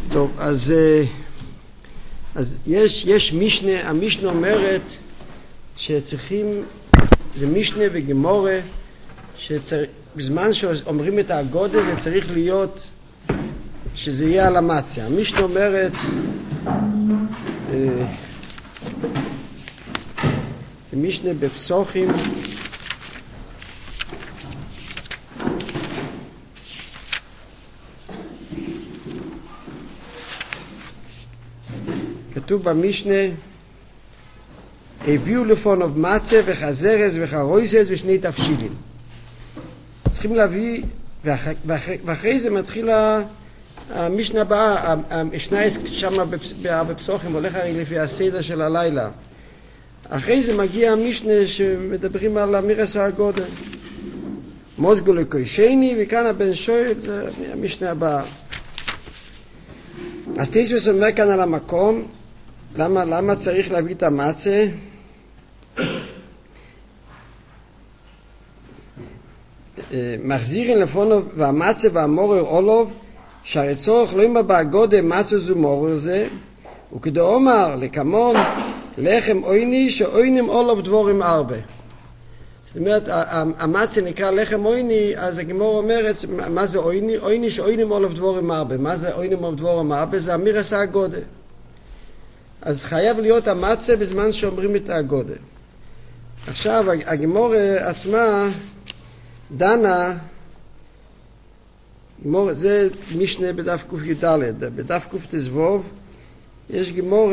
טוב, אז יש משנה, המשנה אומרת שצריכים, זה משנה וגמורה, שבזמן שאומרים את הגודל זה צריך להיות, שזה יהיה על המצה. המשנה אומרת, זה משנה בפסוחים, כתוב במשנה, הביאו לפוניו מצה וחזרס וחרויסס ושני תפשילין. צריכים להביא, ואחרי זה מתחיל המשנה הבאה, המשנה שם בפסוחים, הולך הרי לפי הסדר של הלילה. אחרי זה מגיע המשנה שמדברים על אמירס הגודל. מוזגו לקוישני, וכאן הבן שואל, זה המשנה הבאה. אז תיסוס אומר כאן על המקום, למה צריך להביא את המצה? מחזירים לפונו והמצה והמורר אולוב, שהרי צורך לא ימה בהגודה מצה זו מורר זה, וכדו אומר לקמון לחם אויני שאוינים אולוב דבורים ארבע. זאת אומרת, המצה נקרא לחם אויני, אז הגמור אומרת, מה זה אויני? אויני שאוינים אולוב דבורים ארבע. מה זה אוינים אולוב דבורים ארבע? זה אמירס הגודה. אז חייב להיות המצה בזמן שאומרים את הגודל. עכשיו הגמור עצמה דנה, זה משנה בדף ק"ד, בדף ק"תזבוב יש גמור,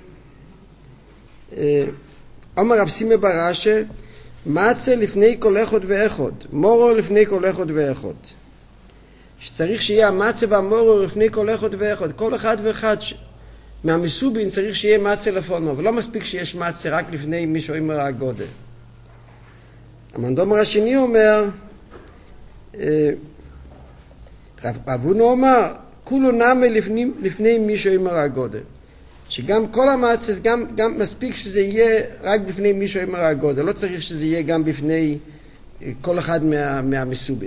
אומר רב סימא בר אשי, מצה לפני כל אחד ואחד, מורר לפני כל אחד ואחד. שצריך שיהיה המצה והמורר לפני כל אחד ואחד, כל אחד ואחד מהמסובין צריך שיהיה מצה לפונו, ולא מספיק שיש מצה רק לפני מי שאומר הגודל. המנדומר השני אומר, רב אבונו אומר, כולו נמה לפני מי שאומר הגודל. שגם כל המצה, גם מספיק שזה יהיה רק בפני מי שאומר הגודל, לא צריך שזה יהיה גם בפני כל אחד מהמסובין.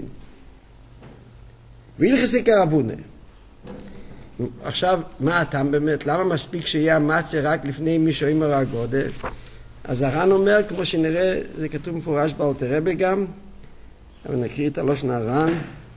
והלכסי כרבונה. עכשיו, מה הטעם באמת? למה מספיק שיהיה המצה רק לפני מי שאומר הגודל? אז הר"ן אומר, כמו שנראה, זה כתוב מפורש באלתר רבי גם, אבל נקריא את הלושן הר"ן.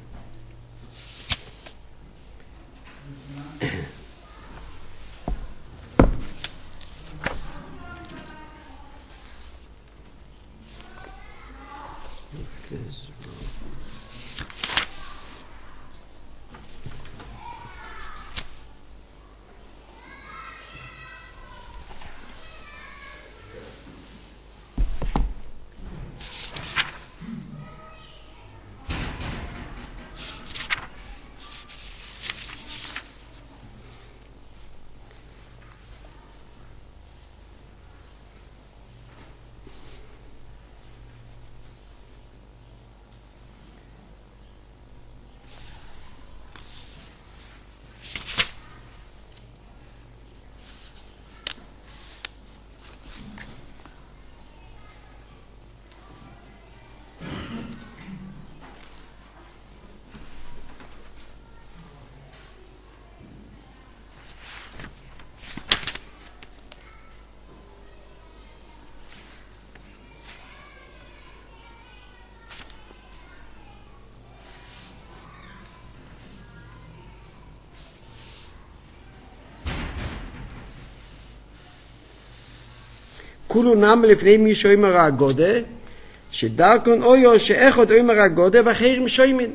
כולו נם לפני מי שאומר הגודה, שדרכון אויו שאחד אומר הגודה ואחרים שוימין.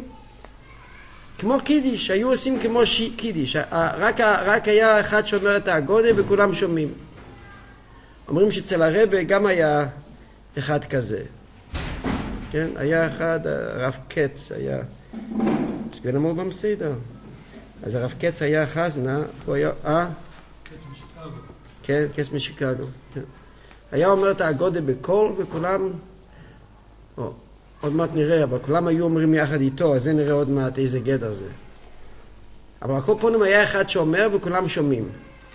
כמו קידיש, היו עושים כמו קידיש, רק היה אחד שאומר את הגודה וכולם שומעים. אומרים שאצל הרבי גם היה אחד כזה. כן, היה אחד, הרב קץ היה, סגן אמור במסיידר. אז הרב קץ היה חזנה, הוא היה, קץ משיקגו. כן, קץ משיקגו, כן. היה אומר את הגודל בקול וכולם, עוד מעט נראה, אבל כולם היו אומרים יחד איתו, אז זה נראה עוד מעט איזה גדר זה. אבל הכל פונים היה אחד שאומר וכולם שומעים.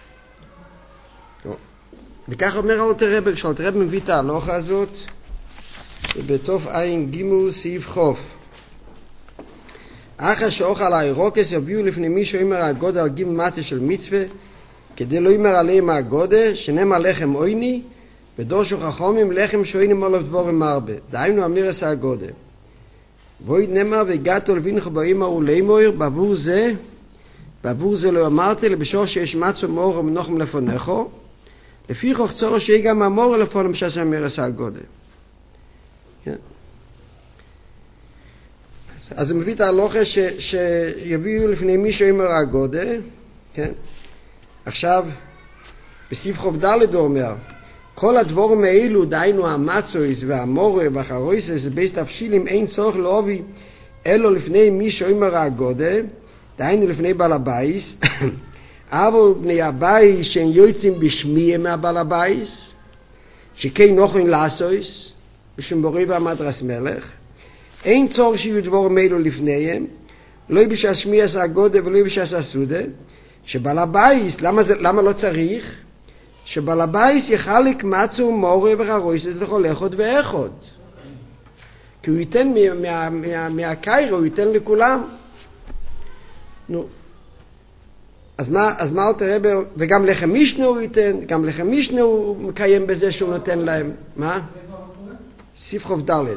וכך אומר אלתר רבי, כשאלתר רבי מביא את ההלכה הזאת, בתוף עין ג' סעיף חוף. אחר שאוכל הירוקס יביאו לפני מי שאומר הגודל על גימל מצה של מצווה, כדי לא יאמר עליהם הגודל, שנאמר לחם עויני, ודורשו חכמים לחם שעויני מולו דבורים מרבה. דהיינו אמירס הגודל. ואויד נאמר והגעתו לבינך באמר ולאמר, בעבור זה לא אמרתי, לבשור שיש מצו מאור ומנוחם לפונכו, לפי כך צורך שיהיה גם המור לפונם שעשה אמירס הגודל. אז הוא מביא את ההלוכה שיביאו לפני מי שאומר הגודל, כן? עכשיו, בספר ד' הוא אומר, כל הדבורים האלו, דהיינו המצויס והמורה והחרויסס, בייס תפשילים אין צורך לאובי, אלו לפני מי שאומר הגודל, דהיינו לפני בעל הבייס, אבל בני הבייס שהם יוצאים בשמיע מהבעל הבייס, שכי נוחים לעשויס, בשום בורי והמדרס מלך, אין צורך שיהיו דבורים אלו לפניהם, לא בשביל השמיע עשה הגודל ולא בשביל עשה סודה, שבעל הבייס, למה לא צריך? שבעל הבייס יחלק מצו מורה וחרויסס לכל אחד ואחד. כי הוא ייתן מהקיירה, הוא ייתן לכולם. נו. אז מה עוד תראה, וגם לחם משנה הוא ייתן, גם לחם משנה הוא מקיים בזה שהוא נותן להם. מה? ספר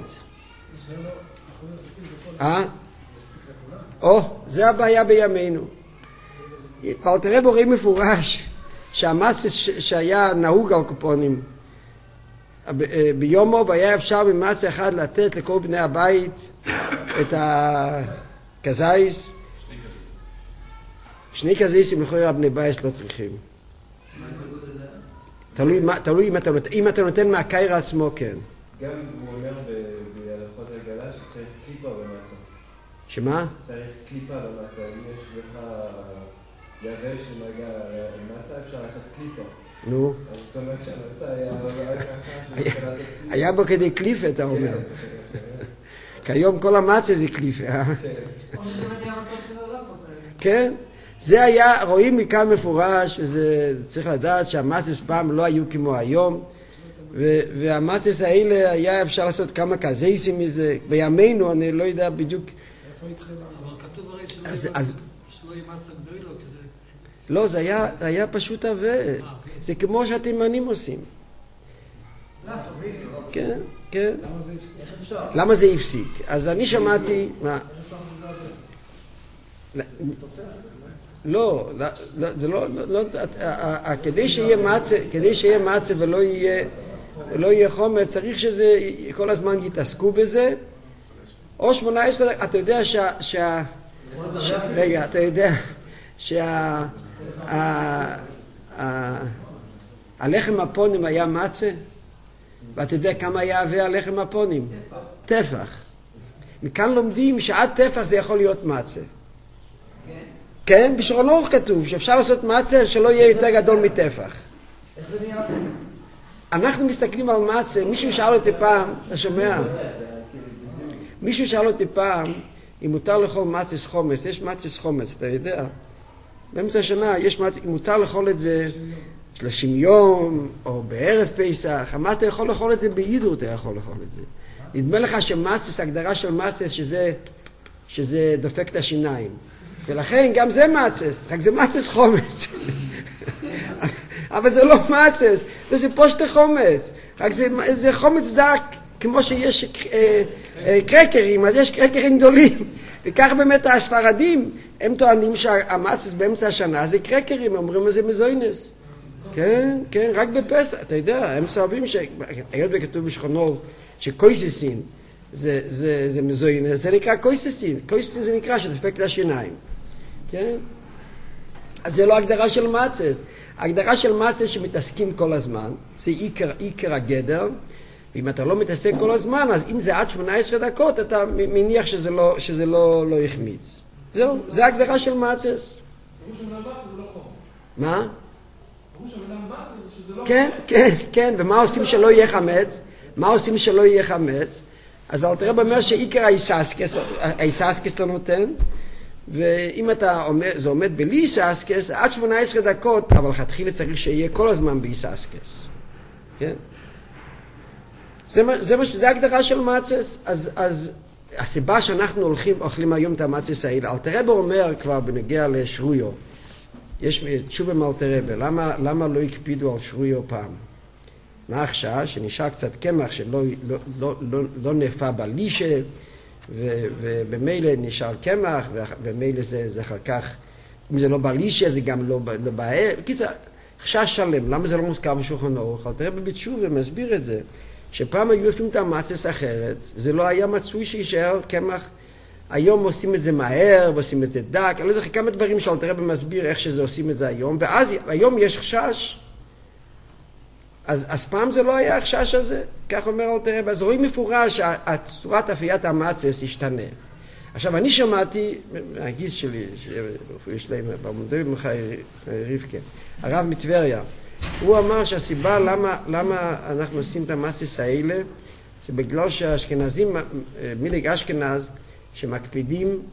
ד'. זה הבעיה בימינו. אבל תראה בורים מפורש שהמצס שהיה נהוג על קופונים ביומו, והיה אפשר במצה אחד לתת לכל בני הבית את הכזייס. שני כזייסים לכאורה הבני בית לא צריכים. תלוי אם אתה נותן מהקיירה עצמו, כן. גם הוא אומר בהלכות הגלה שצריך קליפה במצה. שמה? צריך קליפה במצה. אם יש לך יבש ומגע במצה, אפשר לעשות קליפה. נו. אז זאת אומרת שהמצה היה ככה שאפשר לעשות קליפה. היה בו כדי קליפה, אתה אומר. כיום כל המצה זה קליפה. כן. זה היה, רואים מכאן מפורש, וזה צריך לדעת שהמצס פעם לא היו כמו היום, והמצס האלה היה אפשר לעשות כמה כזייסים מזה. בימינו אני לא יודע בדיוק. איפה התחילה? אבל כתוב הרי שלא יהיה מצה גדולה. לא, זה היה פשוט עווה. זה כמו שהתימנים עושים. כן, כן. למה זה הפסיק? אז אני שמעתי... לא, זה לא, כדי שיהיה מצה ולא יהיה חומץ, צריך שזה כל הזמן יתעסקו בזה. או 18, אתה יודע רגע, אתה יודע הלחם הפונים היה מצה, ואתה יודע כמה היה עבה הלחם הפונים? טפח. מכאן לומדים שעד טפח זה יכול להיות מצה. כן, בשולחן ערוך כתוב שאפשר לעשות מצה שלא יהיה יותר גדול מטפח. איך זה נהיה? אנחנו מסתכלים על מצה, מישהו שאל אותי פעם, אתה שומע? מישהו שאל אותי פעם, אם מותר לאכול מצס חומץ, יש מצס חומץ, אתה יודע? באמצע השנה יש מצס, אם מותר לאכול את זה 30 יום, או בערב פסח, מה אתה יכול לאכול את זה בהידרו, אתה יכול לאכול את זה. נדמה לך שמצס, הגדרה של מצס, שזה דופק את השיניים. ולכן גם זה מצס, רק זה מצס חומץ. אבל זה לא מצס, זה פושט חומץ. רק זה חומץ דק, כמו שיש קרקרים, אז יש קרקרים גדולים. וכך באמת הספרדים, הם טוענים שהמצס באמצע השנה זה קרקרים, אומרים זה מזוינס. כן, כן, רק בפסח, אתה יודע, הם סוהבים היות וכתוב בשולחן ערוך שקויססין זה מזוינס, זה נקרא קויססין. קויססין זה נקרא שדופק את השיניים. כן? אז זה לא הגדרה של מצס. ההגדרה של מצס שמתעסקים כל הזמן, זה עיקר הגדר, ואם אתה לא מתעסק כל הזמן, אז אם זה עד 18 דקות, אתה מניח שזה לא יחמיץ. זהו, זה ההגדרה של מצס. מה? כן, כן, כן, ומה עושים שלא יהיה חמץ? מה עושים שלא יהיה חמץ? אז אל תראה אומר שעיקר האיססקס לא נותן, ואם אתה אומר, זה עומד בלי איססקס, עד 18 דקות, אבל חתחילה צריך שיהיה כל הזמן באיססקס. כן? זה ההגדרה של מצס. אז הסיבה שאנחנו אוכלים היום את המצס האלה, אלתר רבי אומר כבר בנגיע לשרויו, יש תשובה מאלתר רבי, למה לא הקפידו על שרויו פעם? מה החשש? שנשאר קצת קמח שלא נאפה בלישה, ובמילא נשאר קמח, ובמילא זה אחר כך, אם זה לא בלישה זה גם לא בעיה, בקיצור, חשש שלם, למה זה לא מוזכר בשולחן ערוך? אלתר רבי בתשובה מסביר את זה, שפעם היו עושים את המצס אחרת, וזה לא היה מצוי שישאר קמח, היום עושים את זה מהר, ועושים את זה דק, אני לא זוכר כמה דברים שאלתר רבי מסביר איך שזה עושים את זה היום, ואז היום יש חשש, אז פעם זה לא היה החשש הזה, כך אומר אלתר רבי, אז רואים מפורש שהצורת אפיית המצס השתנה. עכשיו אני שמעתי, מהגיס שלי, יש להם במודעים רבקה, הרב מטבריה, הוא אמר שהסיבה למה אנחנו עושים את המצס האלה, זה בגלל שהאשכנזים, מילג אשכנז, שמקפידים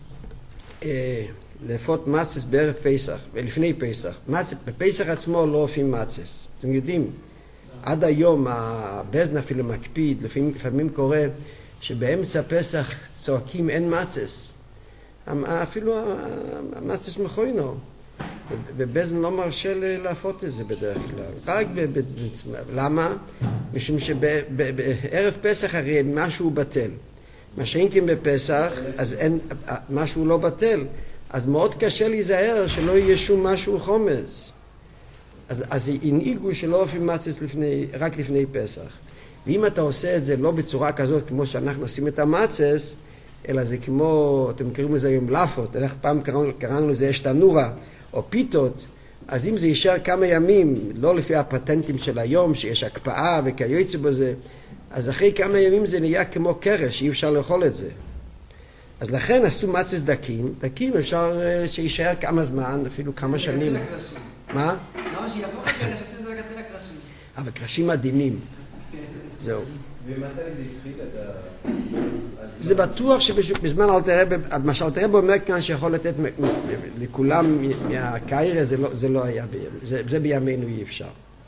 לאפות מצס בערב פסח, ולפני פסח. בפסח עצמו לא אופים מצס. אתם יודעים, עד היום הבזן אפילו מקפיד, לפעמים קורה שבאמצע פסח צועקים אין מצס. אפילו המצס מכוינו. ובזן לא מרשה להפות את זה בדרך כלל. רק למה? משום שבערב פסח הרי משהו בטל. מה שאין כן בפסח, אז אין, משהו לא בטל. אז מאוד קשה להיזהר שלא יהיה שום משהו חומץ. אז הנהיגו שלא אופים מצס רק לפני פסח. ואם אתה עושה את זה לא בצורה כזאת כמו שאנחנו עושים את המצס, אלא זה כמו, אתם קוראים לזה היום לפות, פעם קראנו לזה אש תנורה, או פיתות, אז אם זה יישאר כמה ימים, לא לפי הפטנטים של היום, שיש הקפאה וכיוצא בזה, אז אחרי כמה ימים זה נהיה כמו קרש, אי אפשר לאכול את זה. אז לכן עשו מצס דקים, דקים אפשר שישאר כמה זמן, אפילו כמה שנים. מה? למה שיהפוך לקרש, עושים את זה לכתחילה קרשים. אבל קרשים מדהימים. זהו. ומתי זה התחיל את זה בטוח שבזמן אלתר רבי, מה שאלתר רבי אומר כאן שיכול לתת לכולם מהקיירה, זה לא היה בימינו, זה בימינו אי אפשר.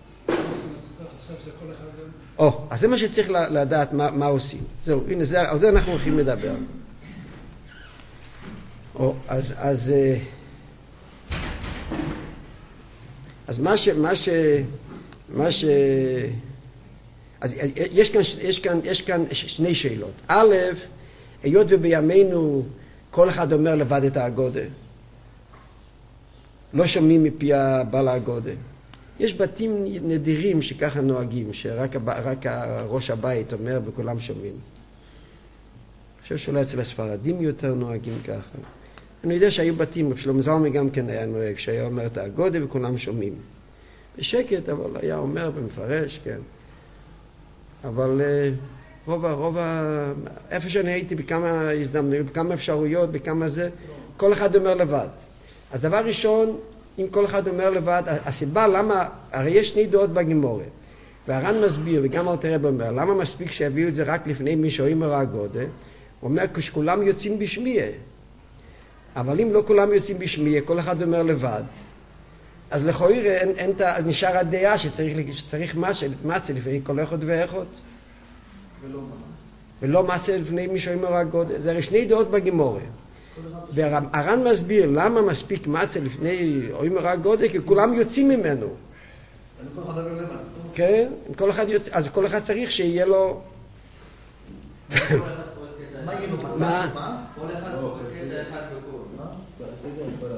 אז זה מה שצריך לדעת מה עושים. זהו, הנה, על זה אנחנו הולכים לדבר. אז אז יש כאן שני שאלות. א', היות ובימינו כל אחד אומר לבד את האגודה, לא שומעים מפי הבעל האגודה. יש בתים נדירים שככה נוהגים, שרק ראש הבית אומר וכולם שומעים. אני חושב שאולי אצל הספרדים יותר נוהגים ככה. אני יודע שהיו בתים, שלום זלמי גם כן היה נוהג, שהיה אומר את האגודה וכולם שומעים. בשקט, אבל היה אומר במפרש, כן. אבל איפה שאני הייתי בכמה הזדמנויות, בכמה אפשרויות, בכמה זה, כל אחד אומר לבד. אז דבר ראשון, אם כל אחד אומר לבד, הסיבה למה, הרי יש שני דעות בגמורה, והר"ן מסביר, וגם אלתר רבי אומר, למה מספיק שיביאו את זה רק לפני מי שאומר האגודה? הוא אומר, כשכולם יוצאים בשמיה. אבל אם לא כולם יוצאים בשמיה, כל אחד אומר לבד, אז לכאורה אז נשאר הדעה שצריך מצה לפני כל אחד ואחד. ולא מצה לפני מי שאומר האגודה. זה הרי שני דעות בגמורה. והר"ן מסביר למה מספיק מצה לפני אומר האגודה, כי כולם יוצאים ממנו. כל אחד אומר לבד. כן, כל אחד יוצא, אז כל אחד צריך שיהיה לו... מה יהיה לו? מה? כל אחד קטע אחד בכל.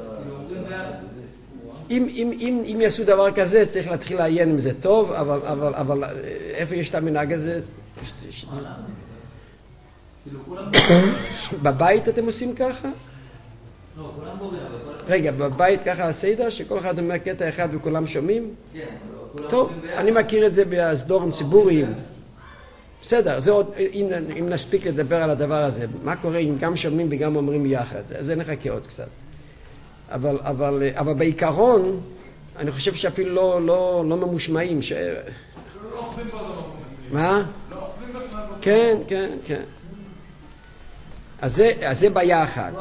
אם יעשו דבר כזה, צריך להתחיל לעיין אם זה טוב, אבל איפה יש את המנהג הזה? בבית אתם עושים ככה? לא, כולם בורים. רגע, בבית ככה הסדר, שכל אחד אומר קטע אחד וכולם שומעים? כן, כולם טוב, אני מכיר את זה בסדורים ציבוריים. בסדר, זה עוד, אם נספיק לדבר על הדבר הזה, מה קורה אם גם שומעים וגם אומרים יחד? זה נחכה עוד קצת. אבל בעיקרון, אני חושב שאפילו לא ממושמעים. לא אוכלים פה לא ממושמעים. מה? לא אוכלים בכלל. כן, כן, כן. אז זה בעיה אחת.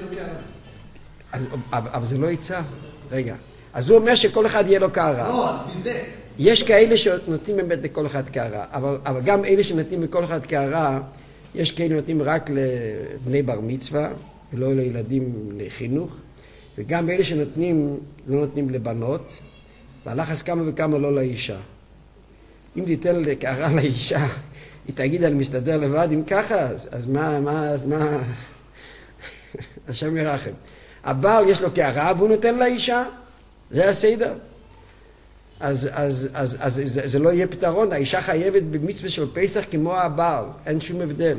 אבל זה לא יצא. רגע. אז הוא אומר שכל אחד יהיה לו קערה. לא, לפי זה. יש כאלה שנותנים באמת לכל אחד קערה, אבל גם אלה שנותנים לכל אחד קערה, יש כאלה נותנים רק לבני בר מצווה, ולא לילדים לחינוך, וגם אלה שנותנים, לא נותנים לבנות, והלחץ כמה וכמה לא לאישה. אם תיתן לקערה לאישה, היא תגיד אני מסתדר לבד, אם ככה, אז מה, השם ירחם. הבעל יש לו קערה והוא נותן לאישה, זה הסדר. אז זה לא יהיה פתרון, האישה חייבת במצווה של פסח כמו הבעל, אין שום הבדל.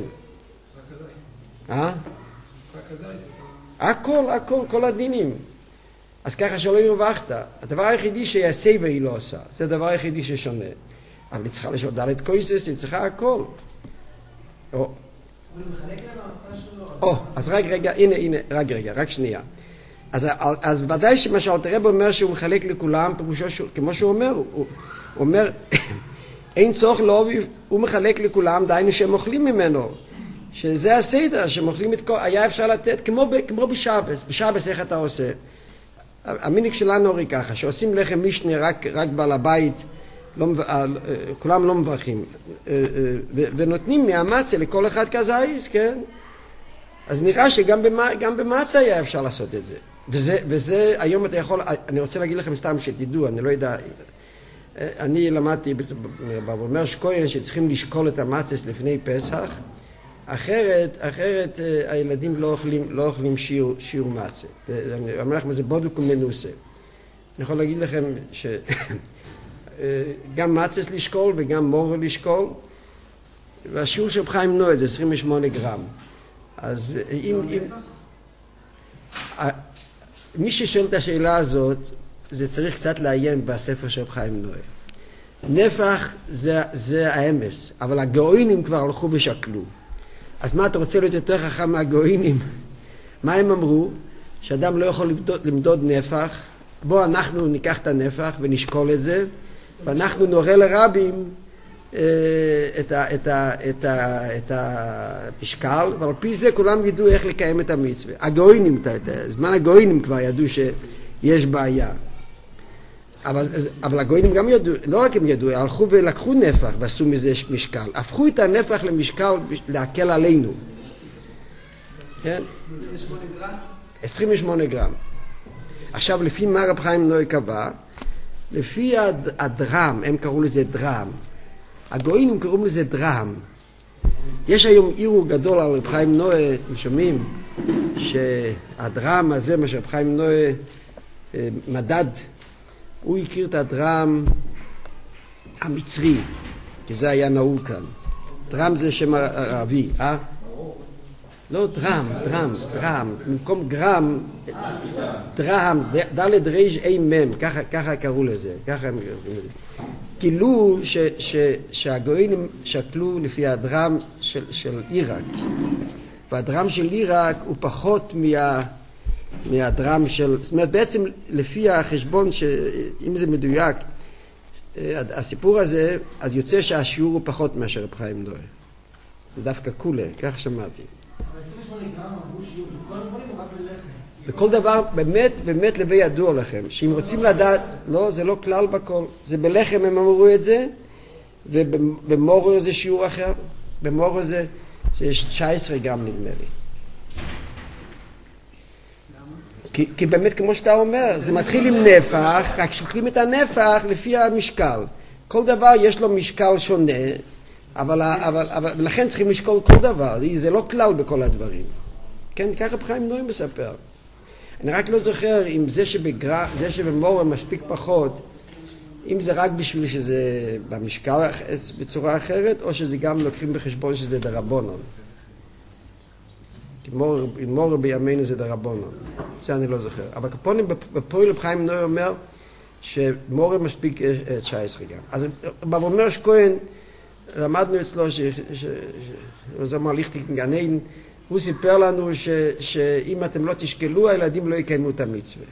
הכל, כל הדינים. אז ככה שלא ירווחת. הדבר היחידי שהסייבה היא לא עושה, זה הדבר היחידי ששונה. אבל היא צריכה לשעות דלת קויסס, היא צריכה הכל. אז רק שנייה. אז ודאי שמה שאלתר רבי אומר שהוא מחלק לכולם, כמו שהוא אומר, הוא אומר, אין צורך להוביל, הוא מחלק לכולם, דיינו שהם אוכלים ממנו. שזה הסדר, שהם אוכלים את כל, היה אפשר לתת, כמו בשבס. בשבס איך אתה עושה? המיניק שלנו הרי ככה, שעושים לחם משנה רק בעל הבית, כולם לא מברכים, ונותנים מהמצה לכל אחד כזייס, כן? אז נראה שגם במצה היה אפשר לעשות את זה. וזה היום אתה יכול, אני רוצה להגיד לכם סתם שתדעו, אני לא יודע, אני למדתי באומר שקוין שצריכים לשקול את המצס לפני פסח, אחרת הילדים לא אוכלים שיעור מצה. אני אומר לכם, זה בודוק ומנוסה. אני יכול להגיד לכם גם מצס לשקול וגם מורו לשקול, והשיעור של חיים נועד זה 28 גרם. אז מי ששואל את השאלה הזאת, זה צריך קצת לעיין בספר של חיים נועד. נפח זה האמס, אבל הגאוינים כבר הלכו ושקלו. אז מה אתה רוצה להיות יותר חכם מהגאוינים? מה הם אמרו? שאדם לא יכול למדוד נפח, בוא אנחנו ניקח את הנפח ונשקול את זה, ואנחנו נורא לרבים את המשקל, ועל פי זה כולם ידעו איך לקיים את המצווה. הגאוינים, זמן הגאוינים כבר ידעו שיש בעיה. אבל הגאוינים גם ידעו, לא רק הם ידעו, הלכו ולקחו נפח ועשו מזה משקל. הפכו את הנפח למשקל להקל עלינו. כן? 28 גרם? 28 גרם. עכשיו, לפי מה רב חיים נוי קבע, לפי הדרם, הם קראו לזה דרם. הגויים קראו לזה דרם. יש היום עירו גדול על רב חיים נוי, אתם שומעים, שהדרם הזה, מה שרב חיים נוי מדד, הוא הכיר את הדרם המצרי, כי זה היה נהוג כאן. דרם זה שם ערבי, לא, דרם, במקום גרם, דרם, דלת ריש אי מם, ככה קראו לזה, ככה הם קראו לזה. גילו שהגויים שקלו לפי הדרם של עיראק, והדרם של עיראק הוא פחות מהדרם של, זאת אומרת בעצם לפי החשבון שאם זה מדויק, הסיפור הזה, אז יוצא שהשיעור הוא פחות מאשר רב חיים נוי. זה דווקא כולה, כך שמעתי. וכל דבר באמת לבי ידוע לכם, שאם רוצים לדעת, לא, זה לא כלל בכל, זה בלחם הם אמרו את זה, ובמורו זה שיעור אחר, במורו זה 19 גרם נדמה לי. כי באמת כמו שאתה אומר, זה מתחיל עם נפח, רק שוקלים את הנפח לפי המשקל. כל דבר יש לו משקל שונה, אבל לכן צריכים לשקול כל דבר, זה לא כלל בכל הדברים. כן, ככה רב חיים נוי מספר. אני רק לא זוכר אם זה שבמורה מספיק פחות, אם זה רק בשביל שזה במשקל בצורה אחרת, או שזה גם לוקחים בחשבון שזה דרבנן. מורה בימינו זה דרבנן. זה אני לא זוכר. אבל כפונים בפועל רב חיים נוי אומר שמורה מספיק 19 גם. אז אומר שכהן, למדנו אצלו זה אמר ליכטיק גנן, הוא סיפר לנו שאם אתם לא תשקלו, הילדים לא יקיימו את המצווה.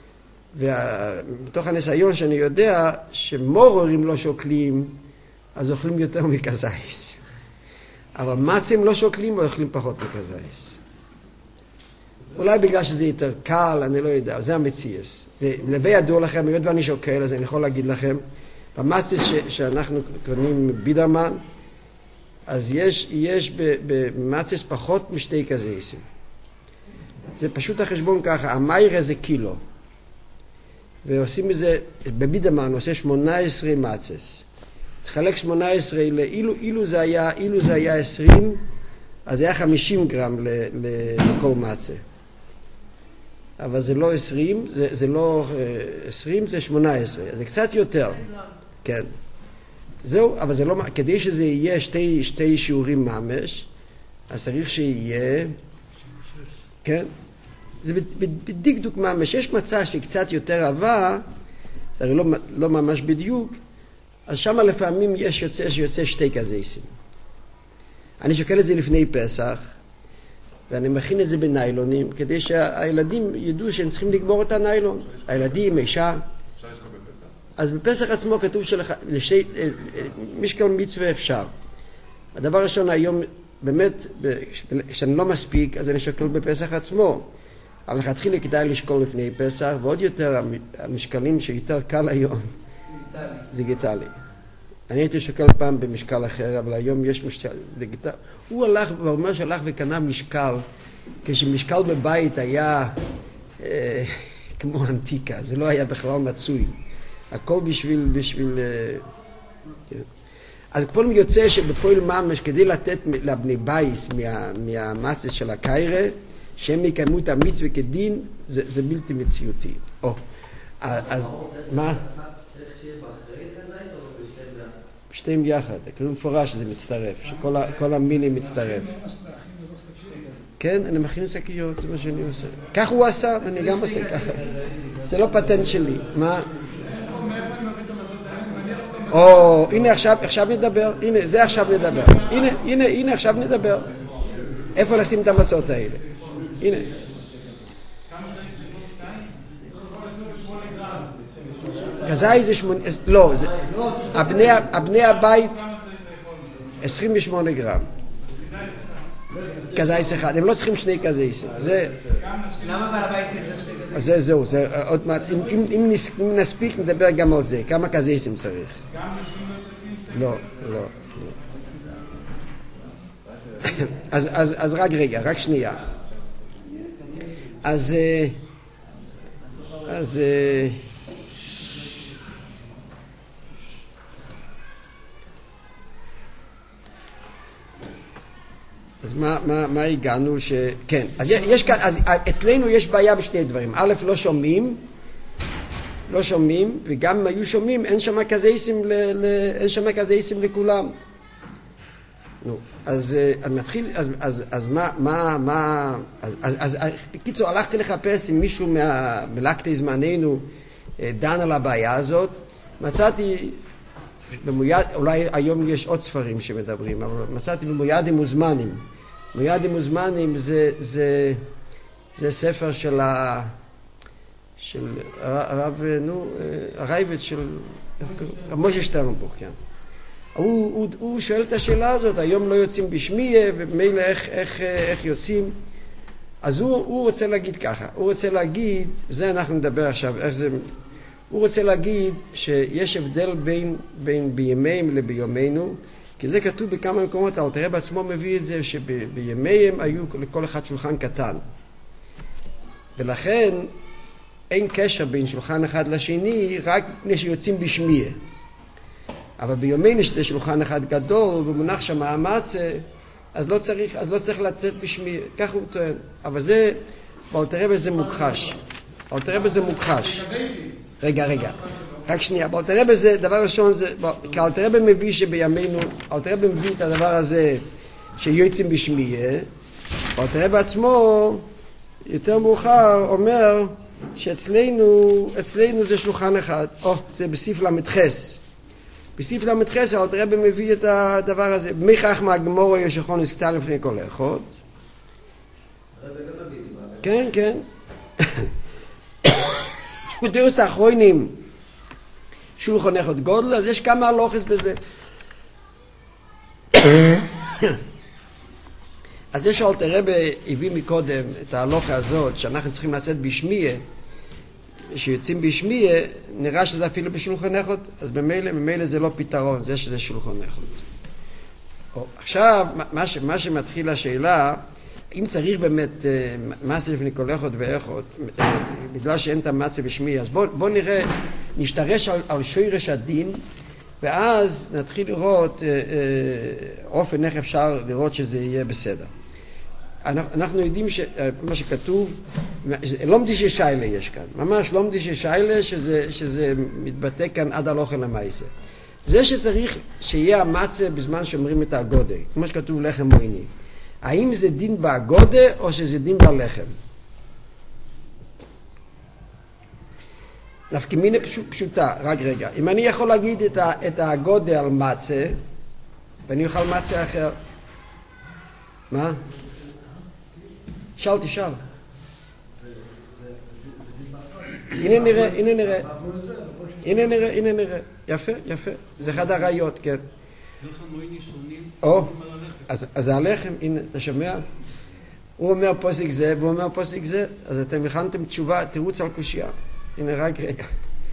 ובתוך הניסיון שאני יודע שמורורים לא שוקלים, אז אוכלים יותר מכזייס. אבל מצים לא שוקלים או אוכלים פחות מכזייס. אולי בגלל שזה יותר קל, אני לא יודע, זה המציאס. ולבי ידוע לכם, היות ואני שוקל, אז אני יכול להגיד לכם, במצis שאנחנו קוראים בידרמן, אז יש במצס פחות משתי קזייסים. זה פשוט החשבון ככה, המיירה זה קילו. ועושים מזה, בבידמן עושה 18 מצס. תחלק 18, אילו זה היה 20, אז זה היה 50 גרם לכל מצה. אבל זה לא 20, זה לא 20, זה 18. זה קצת יותר. כן. זהו, אבל זה לא, כדי שזה יהיה שתי שיעורים ממש, אז צריך שיהיה, כן? זה בדקדוק ממש. יש מצע שהיא קצת יותר עבה, זה הרי לא ממש בדיוק, אז שם לפעמים יש יוצא שתי קזייסים. אני שוקל את זה לפני פסח, ואני מכין את זה בניילונים, כדי שהילדים ידעו שהם צריכים לגמור את הניילון. הילדים, אישה. אפשר לשקול בפסח? אז בפסח עצמו כתוב משקל מצווה אפשר. הדבר הראשון היום, באמת, כשאני לא מספיק, אז אני שוקל בפסח עצמו. אבל לכתחילה כדאי לשקול לפני פסח, ועוד יותר, המשקלים שיותר קל היום, זה גיטלי. אני הייתי שוקל פעם במשקל אחר, אבל היום יש משקל, זה גיטלי. הוא הלך, ממש הלך וקנה משקל, כשמשקל בבית היה כמו אנטיקה, זה לא היה בכלל מצוי. הכל בשביל אז כל מי יוצא שבפועל ממש כדי לתת לבני בייס מהמצס של הקיירה, שהם יקיימו את המצווה כדין, זה בלתי מציאותי. אז מה? שתיים יחד, כאילו מפורש שזה מצטרף, שכל המיני מצטרף. כן, אני מכין שקיות, זה מה שאני עושה. כך הוא עשה, ואני גם עושה ככה. זה לא פטנט שלי. מה? הנה עכשיו נדבר. הנה, זה עכשיו נדבר. הנה עכשיו נדבר. איפה לשים את המצות האלה? הנה. כזאי זה 8, לא, הבני הבית 28 גרם. כזאי אחד, הם לא צריכים שני כזאיסים. למה בעל הבית צריך שני כזאיסים? זהו, זה עוד מעט, אם נספיק נדבר גם על זה, כמה כזאיסים צריך. גם נשים לא צריכים? לא. אז רק רגע, רק שנייה. אז מה הגענו כן, אז יש כאן, אז אצלנו יש בעיה בשני דברים. א', לא שומעים, וגם אם היו שומעים, אין שם כזאיסים לכולם. נו, אז נתחיל, אז בקיצור, הלכתי לחפש אם מישהו מלקטי זמננו דן על הבעיה הזאת. מצאתי אולי היום יש עוד ספרים שמדברים, אבל מצאתי במוידים מוזמנים. מוידים מוזמנים זה ספר של הרב, הרייבט של משה שטרנבוך, כן. הוא שואל את השאלה הזאת, היום לא יוצאים בשמיה, ומילא איך יוצאים. אז הוא רוצה להגיד ככה, הוא רוצה להגיד, זה אנחנו נדבר עכשיו, איך זה, הוא רוצה להגיד שיש הבדל בין בימיהם לביומנו, כי זה כתוב בכמה מקומות, אלתר רבי בעצמו מביא את זה, שבימיהם היו לכל אחד שולחן קטן. ולכן אין קשר בין שולחן אחד לשני, רק מפני שיוצאים בשמיה. אבל ביומנו שזה שולחן אחד גדול, ומונח שם המצה, אז לא צריך לצאת בשמיה. כך הוא טוען. אבל זה, באלתר רבי זה מוכחש. באלתר רבי זה מוכחש. רגע. רק שנייה. באלתר רבי זה, דבר ראשון, כי אלתר רבי מביא שבימינו, אלתר רבי מביא את הדבר הזה, שיוצאים בשמיה. באלתר רבי עצמו, יותר מאוחר, אומר, שאצלנו זה שולחן אחד. זה בסעיף למתחס. בסעיף למתחס, אלתר רבי מביא את הדבר הזה. מכך מהגמור ישכון הסקטר לפני כל אחד. כן. ודאוס האחרונים שולחן אחד גודל, אז יש כמה הלוכס בזה. אז יש אלתר רבי הביא מקודם את ההלוכה הזאת, שאנחנו צריכים לעשות בשמיה, שיוצאים בשמיה, נראה שזה אפילו בשולחן אחד, אז במילא זה לא פתרון, זה שזה שולחן אחד. עכשיו, מה שמתחיל השאלה, אם צריך באמת מצה לפני כל אחד ואחד, בגלל שאין את המצה בשמי, אז בוא נראה, נשתרש על שורש הדין, ואז נתחיל לראות אופן איך אפשר לראות שזה יהיה בסדר. אנחנו יודעים מה שכתוב, לומדי ששיילה יש כאן, ממש לומדי ששיילה שזה מתבטא כאן עד הלוכל למעשה. זה שצריך שיהיה המצה בזמן שאומרים את הגודה, כמו שכתוב לחם מויני. האם זה דין בהגודה או שזה דין בלחם? נפקא מינה פשוטה, רק רגע. אם אני יכול להגיד את הגודה על מצה, ואני אוכל מצה אחר. מה? שאל. הנה נראה. יפה. זה אחד הראיות, כן. לחם מויני שונים. אז זה הלחם, הנה, אתה שומע? הוא אומר פוסק זה, והוא אומר פוסק זה, אז אתם הכנתם תשובה, תירוץ על קושיה. הנה, רק רגע.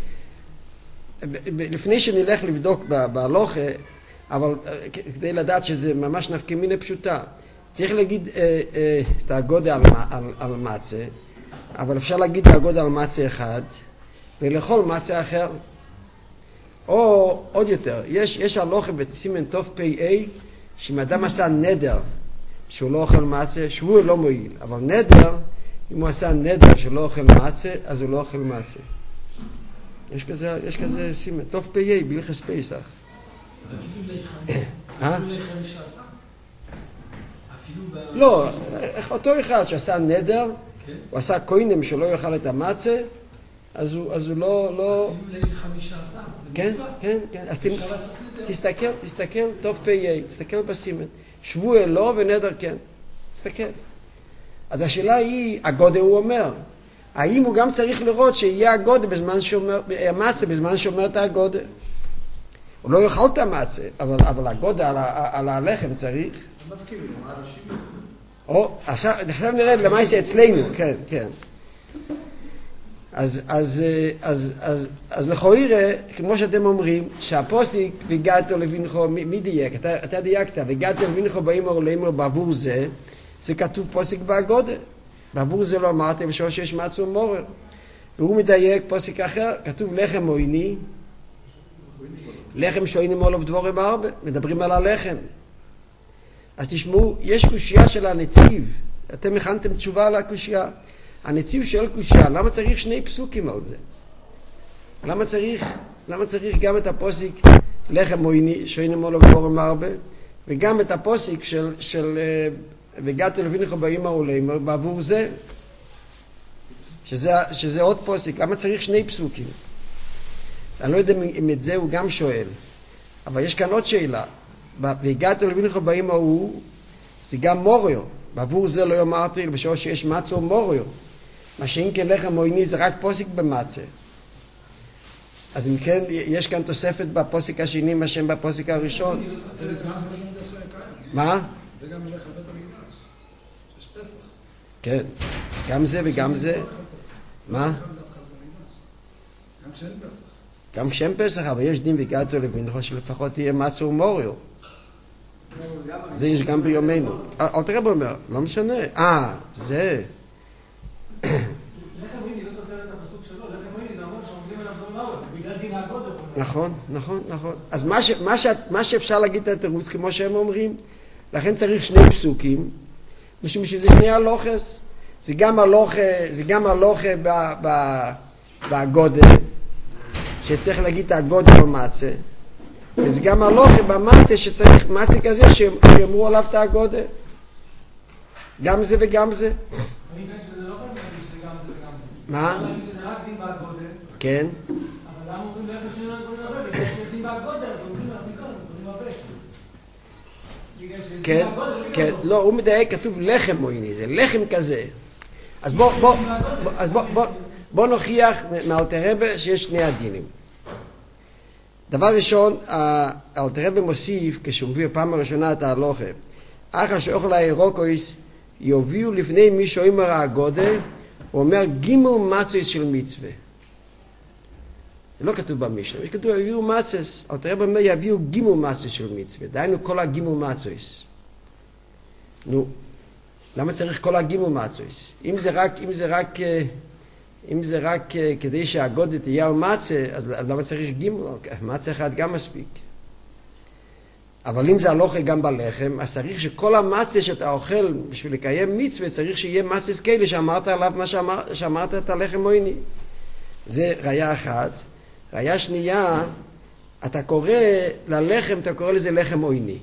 לפני שנלך לבדוק בהלוכה, אבל כדי לדעת שזה ממש נפקא מינה פשוטה, צריך להגיד את הגודה על מצה, אבל אפשר להגיד את הגודה על מצה אחד, ולכל מצה אחר. או עוד יותר, יש הלוכה בסימן תוף פ"א, שאם אדם עשה נדר שהוא לא אוכל מצה, שבוע לא מועיל, אבל נדר, אם הוא עשה נדר שלא אוכל מצה, אז הוא לא אוכל מצה. יש כזה סימן, תוף פ"א, בהלכות פסח. לא, אותו אחד שעשה נדר, הוא עשה קוינם שלא יאכל את המצה, אז הוא לא... אפילו ליל 15. כן. אז תסתכל, טוב פ"א, תסתכל בסימן. שבוע לא ונדר כן. תסתכל. אז השאלה היא, הגודה הוא אומר, האם הוא גם צריך לראות שיהיה הגודה בזמן שאומר, המצה בזמן שאומר את הגודה? הוא לא יאכל את המצה, אבל הגודה על הלחם צריך. עכשיו נראה למעשה אצלנו, כן. אז לכאורה, כמו שאתם אומרים, שהפוסק והגעתו לבינכו, מי דייק? אתה דייקת, והגעתו לבינכו באמור לאמור בעבור זה כתוב פוסק בהגודה. בעבור זה לא אמרתם שיש מצה ומורר. והוא מדייק פוסק אחר, כתוב לחם מויני, לחם שויני מולוב דבורם הרבה, מדברים על הלחם. אז תשמעו, יש קושיה של הנציב, אתם הכנתם תשובה על הקושיה. הנציב שואל קושיה, למה צריך שני פסוקים על זה? למה צריך גם את הפוסק לחם מויני, שויני מולוב דבורם הרבה, וגם את הפוסק של והגעתו לבינכו באמור ולאמור בעבור זה, שזה עוד פוסק. למה צריך שני פסוקים? אני לא יודע אם את זה הוא גם שואל, אבל יש כאן עוד שאלה. והגעתו לבינכו באמור הוא, זה גם מוריו. בעבור זה לא אמרתי בשעה שיש מצה או מוריו. מה שאם כן לחם מויני זה רק פוסק במצה. אז אם כן, יש כאן תוספת בפוסק השני מה שם בפוסק הראשון. מה? זה גם הולך על בית המקדש, שיש פסח. כן, גם זה וגם זה. מה? גם כשאין פסח. גם כשאין פסח, אבל יש דין והגעתו לבינכו שלפחות יהיה מצה ומוריו. זה יש גם ביומנו. אל תראה בו אומר, לא משנה. זה. לחם מויני לא סותר את הפסוק שלו, לחם מויני זה אומר שעומדים עליו לא מהו, זה בגלל דין הגודל. נכון. אז מה שאפשר להגיד את התירוץ כמו שהם אומרים, לכן צריך שני פסוקים, משום שזה שני הלוחס. זה גם הלוחה בגודל, שצריך להגיד את הגודל על מצה, וזה גם הלוחה במצה שצריך מצה כזה שיאמרו עליו את הגודל. גם זה וגם זה. אני חושב שזה לא כל כך שזה גם זה וגם זה. מה? אני חושב שזה רק דין בגודל. כן. אבל למה אומרים לאיפה שאין לנו דברים הרבה? בגלל שיש דין בגודל, אז אומרים לך מכאן, דברים הרבה. כן, לא, הוא מדייק, כתוב לחם מויני, זה לחם כזה. אז בוא נוכיח מאלתר רבי שיש שני הדינים. דבר ראשון, אלתר רבי מוסיף, כשהוא מביא פעם הראשונה את ההלוכה, אחר שאוכל הירוקויס יוביאו לפני מי שאומר הגודל, הוא אומר גימל מצויס של מצווה. זה לא כתוב במשנה, יש כתוב יביאו מצס, אבל תראה במה יביאו גימו מצס של מצווה, דהיינו כל הגימו מצס. נו, למה צריך כל הגימו מצס? אם זה רק כדי שהגודל תהיה על מצה, אז למה צריך גימו? מצה אחד גם מספיק. אבל אם זה הלוכה גם בלחם, אז צריך שכל המצה שאתה אוכל בשביל לקיים מצווה, צריך שיהיה מצס כאלה שאמרת עליו מה שאמרת את הלחם מויני. זה ראיה אחת. ראיה שנייה, אתה קורא ללחם, אתה קורא לזה לחם עויני.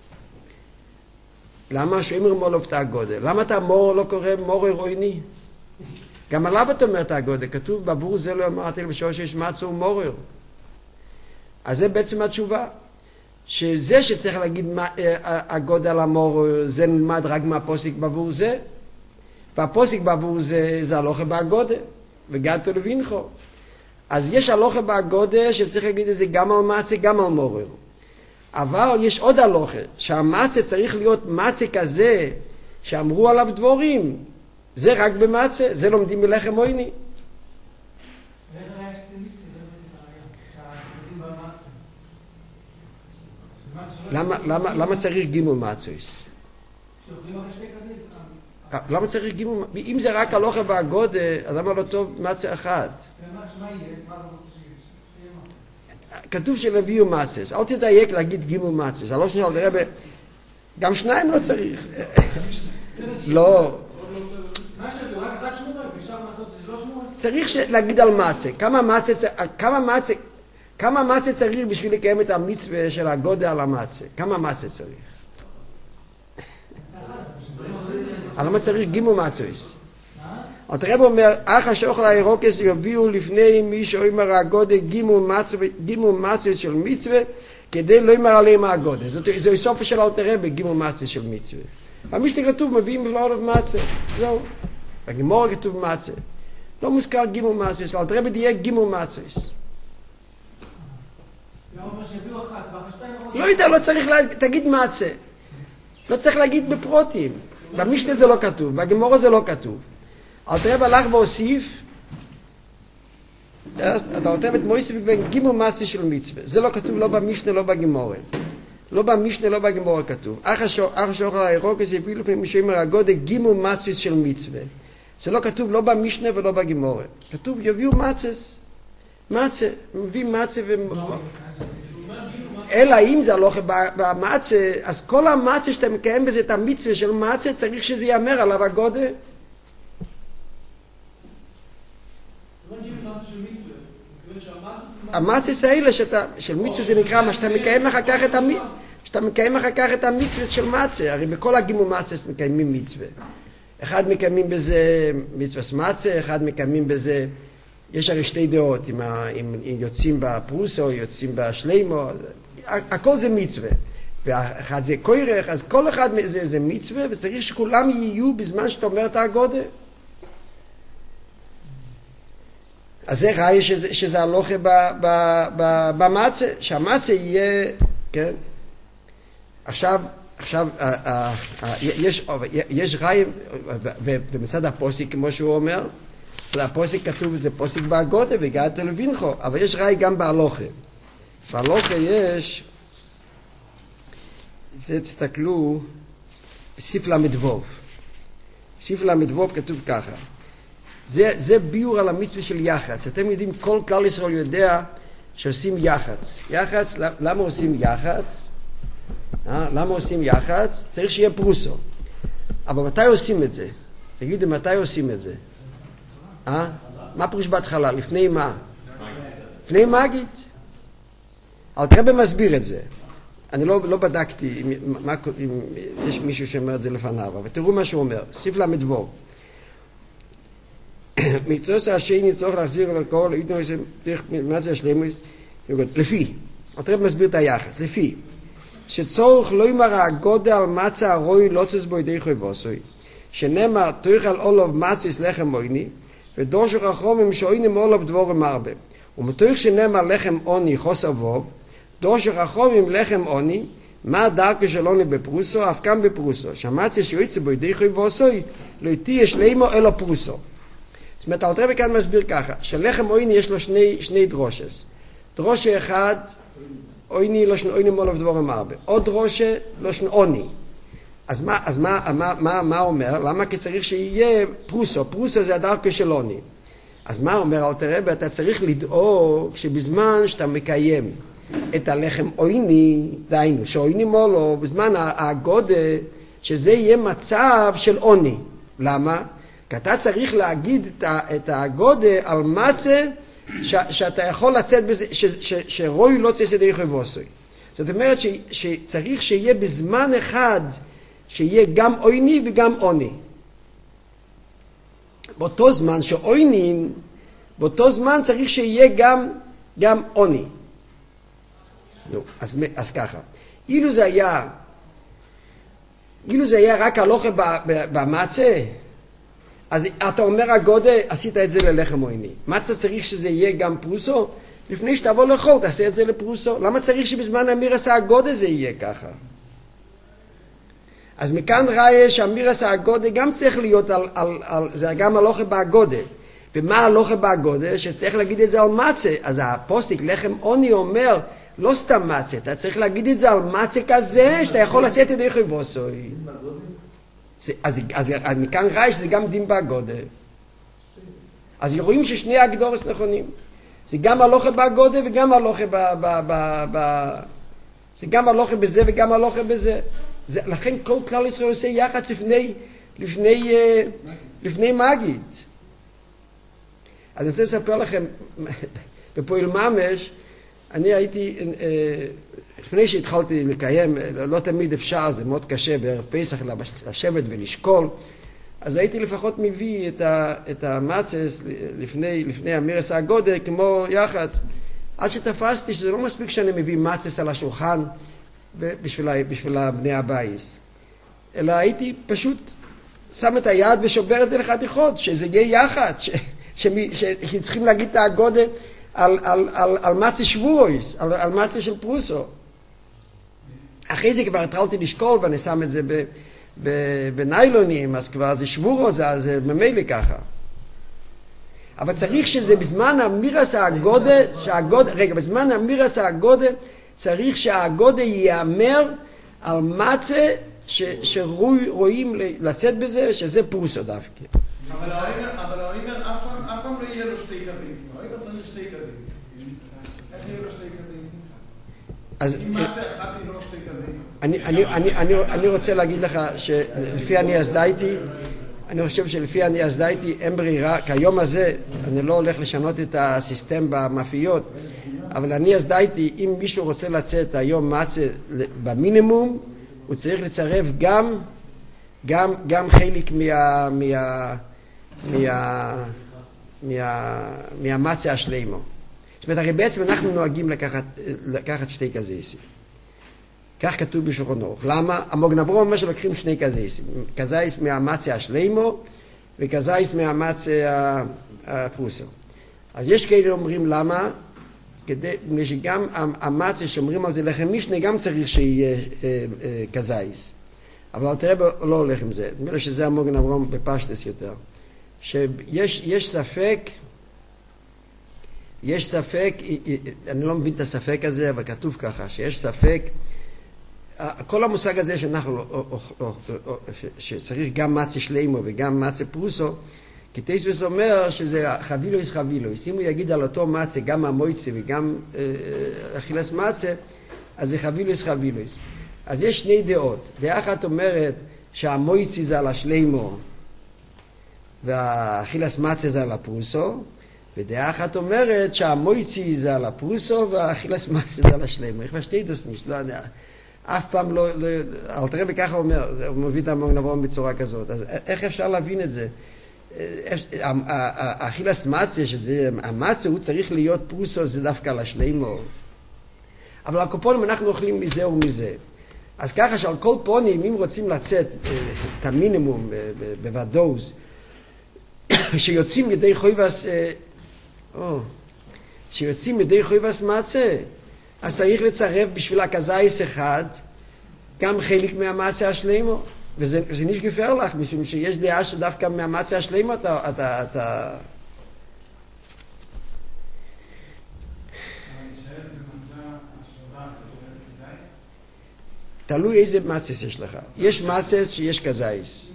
למה? שאומר מולוב את הגודל. למה אתה מור לא קורא מורר עויני? גם עליו אתה אומר את הגודל. כתוב בעבור זה לא אמרתי בשביל שיש מצו ומורר. אז זה בעצם התשובה. שזה שצריך להגיד הגודל על המורר, זה נלמד רק מהפוסק בעבור זה. והפוסק בעבור זה הלוכה בהגודל. וגדתו לווינכו. אז יש הלוכה בהגודל שצריך להגיד את זה גם על מצה, גם על מורר. אבל יש עוד הלוכה, שהמצה צריך להיות מצה כזה שאמרו עליו דבורים. זה רק במצה, זה לומדים בלחם מויני. למה צריך גימו מצויס? למה צריך גימו? אם זה רק הלוכה בהגודל, אז למה לא טוב מצה אחת? כתוב שלהביאו מצס, אל תדייק להגיד גימו מצס, אני לא שואל, תראה, גם שניים לא צריך. לא. צריך להגיד על מצה, כמה מצה צריך בשביל לקיים את המצווה של הגודל על המצה? כמה מצה צריך? למה צריך גימו מצס? אבל תראה בו אומר, אך השאוכל הירוקס יביאו לפני מי שאומר הגודל גימו מצס של מצווה, כדי לא יאמר עליהם הגודל. זה סוף של אלתר רבי, גימו מצס של מצווה. במשנה כתוב, מביאים בפלאות מצה. זהו. בגמרא כתוב מצה. לא מוזכר גימו מצס, אלתר רבי דייק גימו מצס. לא יודע, לא צריך תגיד מצה. לא צריך להגיד בפרוטים. במשנה זה לא כתוב, בגמרא זה לא כתוב. אלתר רבי הלך והוסיף, אתה נותן את מויסף בין גימו מצה של מצווה. זה לא כתוב לא במשנה, לא בגמרא. לא במשנה, לא בגמרא כתוב. אך השאוכל הירוקס יביאו לפני מי שאומר הגודל גימו מצה של מצווה. זה לא כתוב לא במשנה ולא בגמרא. כתוב יביאו מצס. מצה, מביא מצה אלא אם זה הלוכה במצה, אז כל המצה שאתה מקיים בזה את המצווה של מצה, צריך שזה יאמר עליו הגודל. המצס האלה של מצווה זה נקרא מה שאתה מקיים אחר כך את המצווה של מצה. הרי בכל הגימו מצס מקיימים מצווה. אחד מקיימים בזה מצווה מצה, אחד מקיימים בזה, יש הרי שתי דעות, אם יוצאים בפרוסה או יוצאים בשלימו, הכל זה מצווה. ואחד זה קוירך, אז כל אחד זה מצווה, וצריך שכולם יהיו בזמן שאתה אומר את הגודל. אז זה ראי שזה הלוכה במצה, שהמצה יהיה, כן? עכשיו, יש ראי, ומצד הפוסק, כמו שהוא אומר, מצד הפוסק כתוב, זה פוסק בהגודל, וגדתו לווינכו, אבל יש ראי גם בהלוכה. בהלוכה יש, זה תסתכלו, סיף למדבוב. סיף למדבוב כתוב ככה. זה ביור על המצווה של יחץ. אתם יודעים, כל כלל ישראל יודע שעושים יחץ. יחץ, למה עושים יחץ? למה עושים יחץ? צריך שיהיה פרוסו. אבל מתי עושים את זה? תגידו, מתי עושים את זה? מה פרוש בהתחלה? לפני מה? לפני מגיד. אלתר רבי מסביר את זה. אני לא בדקתי אם יש מישהו שאומר את זה לפניו, אבל תראו מה שהוא אומר. סיף למדבוב. מקצוס השני צריך להחזיר לקרוא מה זה השלמוס לפי, אלתר רבי מסביר את היחס, לפי שצורך לא יאמר הגודל על מצה הרוי לא צס בו ידי חוי בוסוי שנאמר תאכל אולוב מצס לחם מויני ודורשו חכמים שאוינם אולוב דבורם הרבה ומתוך שנאמר לחם עוני חוסר ווב דורשו חכמים לחם עוני מה דרכו של עוני בפרוסו אף כאן בפרוסו שהמצה שיוצא בו ידי חוי בוסוי לא תהיה שלמו אלא פרוסו. זאת אומרת, אלתר רבי כאן מסביר ככה, שלחם עויני יש לו שני דרושס. דרושה אחד, עויני לשון עויני מולו ודבורם הרבה. עוד דרושה לשון עוני. אז מה אומר? למה? כי צריך שיהיה פרוסו. פרוסו זה הדרכו של עוני. אז מה אומר אלתר רבי? אתה צריך לדאוג שבזמן שאתה מקיים את הלחם עויני, דהיינו, שעויני מולו, בזמן הגודל, שזה יהיה מצב של עוני. למה? כי אתה צריך להגיד את הגודל על מצה שאתה יכול לצאת בזה, שרוי לא צייס ידי חבוסוי. זאת אומרת שצריך שיהיה בזמן אחד שיהיה גם עויני וגם עוני. באותו זמן שעוינין, באותו זמן צריך שיהיה גם עוני. אז ככה, אילו זה היה רק הלוכה במצה, אז אתה אומר הגודל, עשית את זה ללחם עויני. מצה צריך שזה יהיה גם פרוסו? לפני שתבוא לאכול, תעשה את זה לפרוסו. למה צריך שבזמן המירס הגודל זה יהיה ככה? אז מכאן ראה שהמירס הגודל גם צריך להיות זה גם הלוכה בהגודל. ומה הלוכה בהגודל? שצריך להגיד את זה על מצה. אז הפוסק לחם עוני אומר, לא סתם מצה, אתה צריך להגיד את זה על מצה כזה, שאתה יכול לצאת ידי חבוסוי. אז מכאן ראה שזה גם דין בהגודל. אז רואים ששני ההגדורס נכונים. זה גם הלוכה בהגודל וגם הלוכה זה גם הלוכה בזה וגם הלוכה בזה. לכן כל כלל ישראל עושה יחץ לפני מגיד. אז אני רוצה לספר לכם, בפועל ממש, אני הייתי, לפני שהתחלתי לקיים, לא תמיד אפשר, זה מאוד קשה בערב פסח לשבת ולשקול, אז הייתי לפחות מביא את המצס לפני המירס הגודל כמו יחץ, עד שתפסתי שזה לא מספיק שאני מביא מצס על השולחן בשביל בני הבייס, אלא הייתי פשוט שם את היד ושובר את זה לחתיכות, שזה יהיה יחץ, שצריכים להגיד את הגודל על מצה שבורויס, על מצה של פרוסו. אחרי זה כבר התחלתי לשקול ואני שם את זה בניילונים, אז כבר זה שבורו, זה ממילא ככה. אבל צריך שזה בזמן המירס הגודל, בזמן המירס הגודל צריך שהגודל ייאמר על מצה שרואים לצאת בזה, שזה פרוסו דווקא. אבל האויבר אף פעם לא יהיה לו שתי כזים. האויבר צריך שתי כזים. איך יהיה לו שתי כזים? אם מצה אחת היא לא שתי כזים. אני רוצה להגיד לך שלפי אני הזדייתי, אני חושב שלפי אני הזדייתי אין ברירה, כיום הזה אני לא הולך לשנות את הסיסטם במאפיות, אבל אני הזדייתי, אם מישהו רוצה לצאת היום מצה במינימום, הוא צריך לצרף גם חלק מהמצה השלימו. זאת אומרת, הרי בעצם אנחנו נוהגים לקחת שתי כזייסים. כך כתוב בשולחן ערוך. למה? המוגן אברהם אומר שלוקחים שני כזייסים. כזייס מהמצה השלימו וכזייס מהמצה הפרוסו. אז יש כאלה אומרים למה? כדי שגם המצה שאומרים על זה לחם משנה גם צריך שיהיה כזייס. אבל תראה, לא הולך עם זה. נראה שזה המוגן אברהם בפשטס יותר. שיש ספק, אני לא מבין את הספק הזה, אבל כתוב ככה, שיש ספק, כל המושג הזה שצריך גם מצה שלימו וגם מצה פרוסו, כי תייסבס אומר שזה חבילויס חבילויס. אם הוא יגיד על אותו מצה גם המויצה וגם אכילס מצה, אז זה חבילויס חבילויס. אז יש שני דעות. דעה אחת אומרת שהמויצי זה על השלימו והאכילס מצה זה על הפרוסו, ודעה אחת אומרת שהמויצי זה על הפרוסו והאכילס מצה זה על השלימו. איך שתי דוסניש, לא יודע. אף פעם לא, אלתר רבי ככה אומר, הוא מביא את המוגן אברהם בצורה כזאת. אז איך אפשר להבין את זה? האכילס מצה, שזה המצה, הוא צריך להיות פרוסו, זה דווקא על השלימו. אבל הקופונים אנחנו אוכלים מזה ומזה. אז ככה שעל כל פונים, אם רוצים לצאת את המינימום בוודאוז, שיוצאים ידי חויבס מצה, אז צריך לצרף בשביל הכזייס אחד גם חלק מהמצה השלימו, וזה נשגפר לך, משום שיש דעה שדווקא מהמצה השלימו תלוי איזה מצס יש לך. יש מצס שיש כזייס.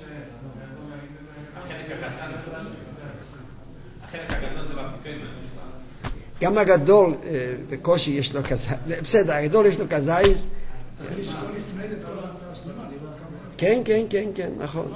גם הגדול בקושי יש לו כזייס. בסדר, הגדול יש לו כזייס. כן, נכון.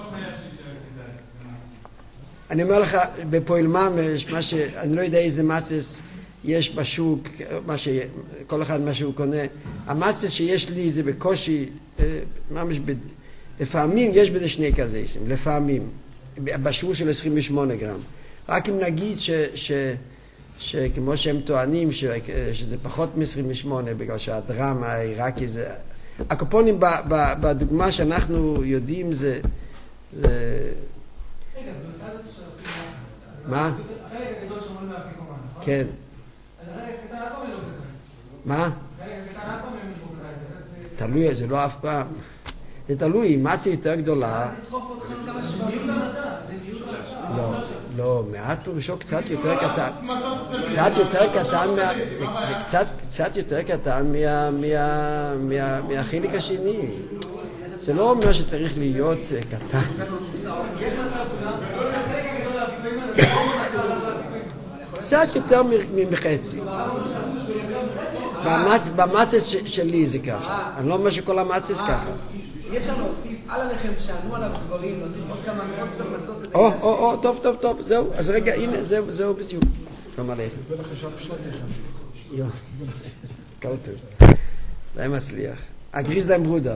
אני אומר לך, בפועל ממש, אני לא יודע איזה מצס יש בשוק, כל אחד מה שהוא קונה. המצס שיש לי זה בקושי, ממש, לפעמים יש בזה 2 כזייסים, לפעמים, בשיעור של 28 גרם. רק אם נגיד שכמו שהם טוענים שזה פחות מ-28, בגלל שהדרמה העיראקי זה... הקופונים בדוגמה שאנחנו יודעים זה... רגע, בצד הזה שעושים... מה? החלק הגדול שאומרים מהאפיקומן, נכון? כן. אז החלק הקטן אף פעם לא קטן. מה? החלק הקטן אף פעם לא קטן. תלוי, זה לא אף פעם. זה תלוי, אם מצה יותר גדולה... זה ידחוף אותך כמה שבעים במצב, זה דיוק המצב. לא, מעט פירושו קצת יותר קטן. קצת יותר קטן, זה קצת יותר קטן מהחלק השני. זה לא אומר שצריך להיות קטן. קצת יותר מחצי. במצס שלי זה ככה. אני לא אומר שכל המצס ככה. אי אפשר להוסיף על הלחם שענו עליו דברים, להוסיף עוד כמה מאוד קצת מצות. טוב, זהו. אז רגע, הנה, זהו בדיוק. שלום עליכם. כל טוב. די מצליח. הגריז דם ברודה.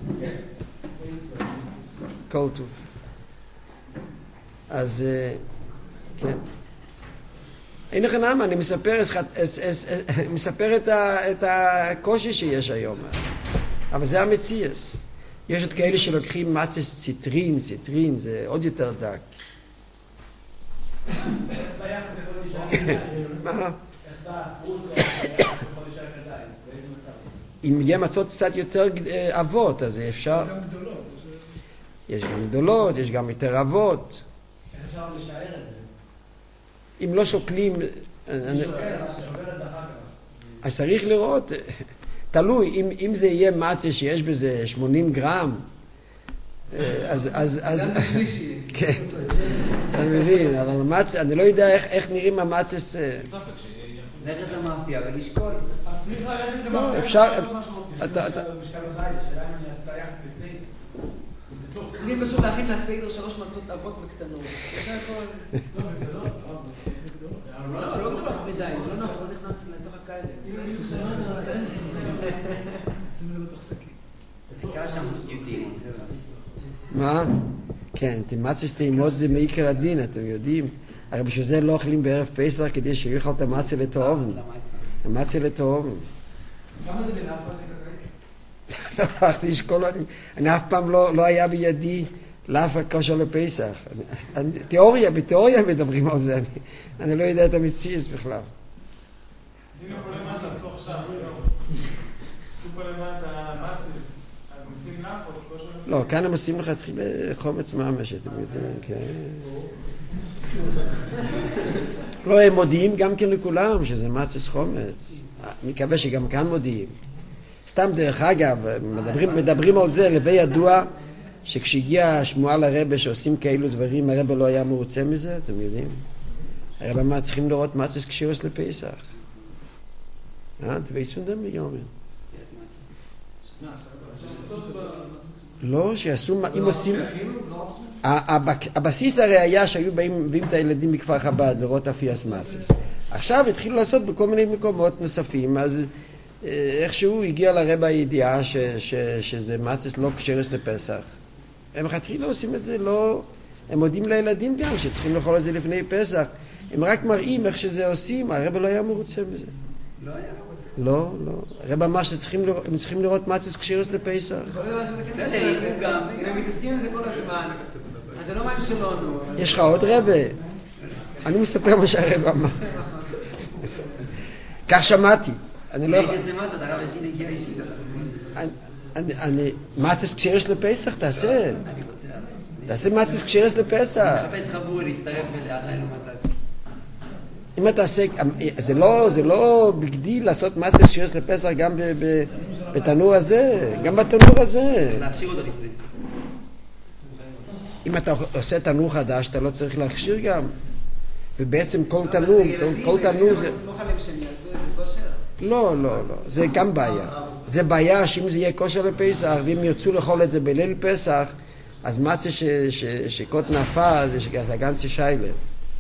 כל טוב. אז, כן. אין לך נמה, אני מספר את הקושי שיש היום. אבל זה המציאס. יש עוד כאלה שלוקחים מצס ציטרין, זה עוד יותר דק. מה? אם יהיה מצות קצת יותר אבות, אז אפשר... יש גם גדולות, יש גם יותר אבות. איך אפשר לשער את זה? אם לא שוקלים... אז צריך לראות... תלוי, אם זה יהיה מצה שיש בזה 80 גרם, אז... כן, אתה מבין, אבל מצה, אני לא יודע איך נראים המצס... ללכת למאפיה ולשקול. אפשר... צריכים פשוט להכין לסדר 3 מצות אבות וקטנות. זה הכל. לא גדולות מדי, זה לא נכון, לא נכנס לתוך הקהל. שים זה בתוך שקית. כמה שם טעימות. מה? כן, מצס טעימות זה מעיקר הדין, אתם יודעים. הרי בשביל זה לא אוכלים בערב פסח כדי שיאכל את המצה לטהובן. המצה לטהובן. כמה זה בלאפה? אני אף פעם לא היה בידי לאפה כושר לפסח. בתיאוריה מדברים על זה, אני לא יודע את המציאות בכלל. דינו פה למטה, פה עכשיו, פה למטה, עושים לאפות, כושר לפסח. לא, כאן הם עושים לך חומץ ממש, אתם יודעים, כן. לא, הם מודיעים גם כן לכולם שזה מצס חומץ. אני מקווה שגם כאן מודיעים. סתם דרך אגב, מדברים על זה, לבי ידוע, שכשהגיעה השמועה לרבא שעושים כאלו דברים, הרבא לא היה מרוצה מזה, אתם יודעים? הרבא מה, צריכים לראות מצס קשירוס לפסח. תוויסון דם ביומר. לא, שיעשו, אם עושים... הבסיס הרי היה שהיו באים את הילדים מכפר חב"ד לראות אפיאס מצס. עכשיו התחילו לעשות בכל מיני מקומות נוספים, אז איכשהו הגיע לרבא הידיעה שזה מצס לא קשרס לפסח. הם התחילו עושים את זה, לא... הם מודים לילדים גם שצריכים לאכול את זה לפני פסח. הם רק מראים איך שזה עושים, הרבא לא היה מרוצה בזה. לא היה מרוצה? לא. הרבא אמר שהם צריכים לראות מצס קשרס לפסח. הם מתעסקים עם זה כל הזמן. אז זה לא מים שלנו. יש לך עוד רבא? אני מספר מה שהרבא אמר. כך שמעתי. אני לא יכול... מצס קשרס לפסח, תעשה. תעשה מצס קשרס לפסח. מחפש חבור להצטרף ולאכלנו מצד. אם אתה עושה, זה לא בגדיל לעשות מצה שירס לפסח גם בתנור הזה, גם בתנור הזה. להכשיר אותו לפני. אם אתה עושה תנור חדש, אתה לא צריך להכשיר גם. ובעצם כל תנור זה... לסמוך עליהם שהם יעשו איזה כושר? לא, זה גם בעיה. זה בעיה שאם זה יהיה כושר לפסח, ואם ירצו לאכול את זה בליל פסח, אז מצה שקות נפה, זה גנצי שיילה.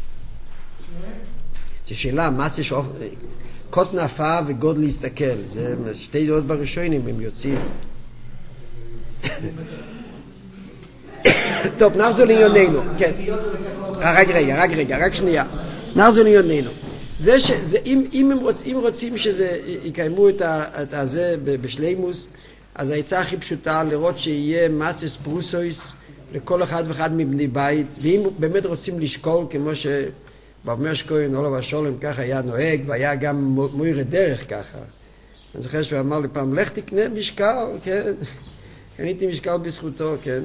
זו שאלה, מצה קות נפה וגוד להסתכל. זה שתי דעות בראשונים, הם יוצאים. טוב, נחזור לענייננו. כן. רק שנייה. נחזור לענייננו. זה אם רוצים שזה יקיימו את זה בשלימוס, אז העצה הכי פשוטה לראות שיהיה מסס פרוסויס לכל אחד ואחד מבני בית, ואם באמת רוצים לשקול כמו שבאמר שכהן עולו והשולם ככה היה נוהג, והיה גם מוירי דרך ככה. אני זוכר שהוא אמר לי פעם, לך תקנה משקל, כן? קניתי משקל בזכותו, כן?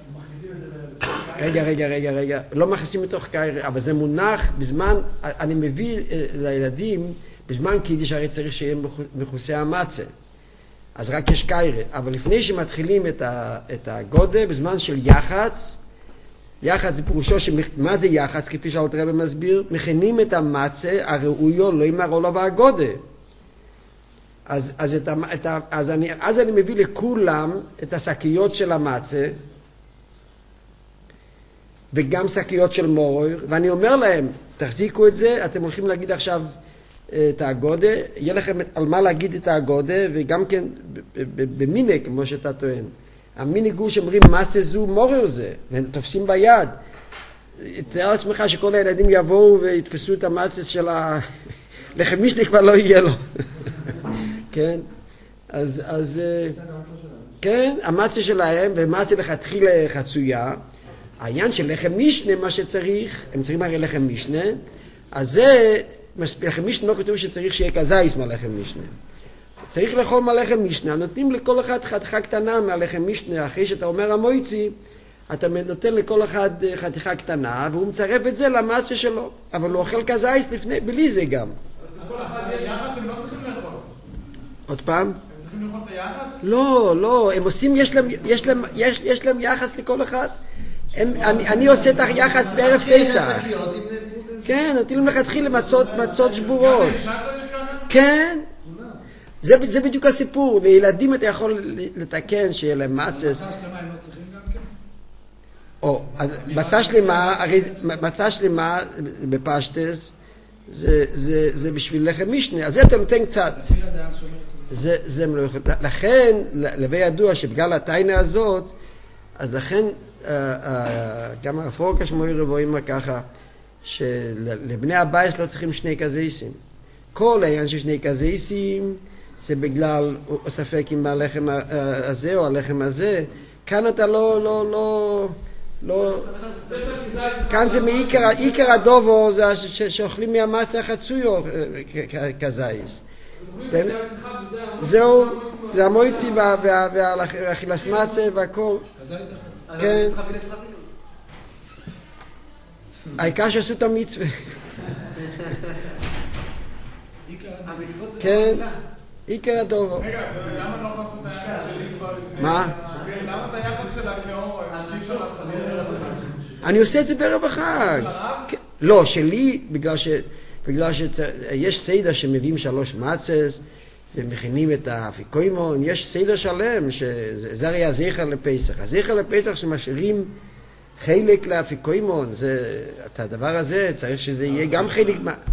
רגע, לא מכניסים מתוך קיירה, אבל זה מונח בזמן, אני מביא לילדים, בזמן קידיש הרי צריך שיהיה מכוסי המצה, אז רק יש קיירה, אבל לפני שמתחילים את הגודה, בזמן של יחץ, יחץ זה פירושו, מה זה יחץ? כפי שאלתר רבי מסביר, מכינים את המצה הראויו לא עם הרולו והגודה. אז אני מביא לכולם את השקיות של המצה, וגם שקיות של מורר, ואני אומר להם, תחזיקו את זה, אתם הולכים להגיד עכשיו את הגודה, יהיה לכם על מה להגיד את הגודה, וגם כן במיני, כמו שאתה טוען. המיני גור שאומרים, מצה זו מורר זה, ותופסים ביד. תאר לעצמך שכל הילדים יבואו ויתפסו את המצה של לחם משנה כבר לא יהיה לו. כן? אז כן, המצה שלהם, ומצה לכתחילה חצויה, העניין של לחם משנה, מה שצריך, הם צריכים הרי לחם משנה, אז זה, לחם משנה לא כתוב שצריך שיהיה כזייס מהלחם משנה. צריך לאכול מהלחם משנה, נותנים לכל אחד חתיכה קטנה מהלחם משנה, אחרי שאתה אומר המויצי, אתה נותן לכל אחד חתיכה קטנה, והוא מצרף את זה למצה שלו, אבל הוא אוכל כזייס לפני, בלי זה גם. אז כל אחד יחד הם לא צריכים לאכול. עוד פעם? הם צריכים לאכול את היחד? לא, הם עושים, יש להם יחס לכל אחד. אני עושה את היחס בערב פסח. כן, נותנים להם לכתחילה מצות שבורות. כן. זה בדיוק הסיפור. לילדים אתה יכול לתקן שיהיה להם מצס. מצה שלמה הם לא צריכים גם כן? מצה שלמה בפשטס זה בשביל לחם משנה. אז זה אתה נותן קצת. זה הם לא יכולים. לכן, לבי ידוע שבגלל הטיינה הזאת, אז לכן גם הפורקה שמוי רבועים ככה, שלבני הבייס לא צריכים שני כזייסים. כל העניין של שני כזייסים זה בגלל ספק עם הלחם הזה או הלחם הזה. כאן אתה לא כאן זה מעיקר הדובו, זה שאוכלים מהמצה החצויו כזייס. זהו, זה המויצי והאכילס מצה והכל. כן. העיקר שעשו את המצווה. כן, עיקר הדובו. רגע, למה לא חפות את היחד שלי כבר לפני? מה? למה את היחד של הכאור? אני עושה את זה בערב החג. לא, שלי, בגלל שיש סיידה שמביאים 3 מצס, ומכינים את האפיקוימון, יש סיידר שלם, שזה הרי הזכר לפסח. הזכר לפסח שמשאירים חלק לאפיקוימון, את הדבר הזה צריך שזה יהיה גם חלק,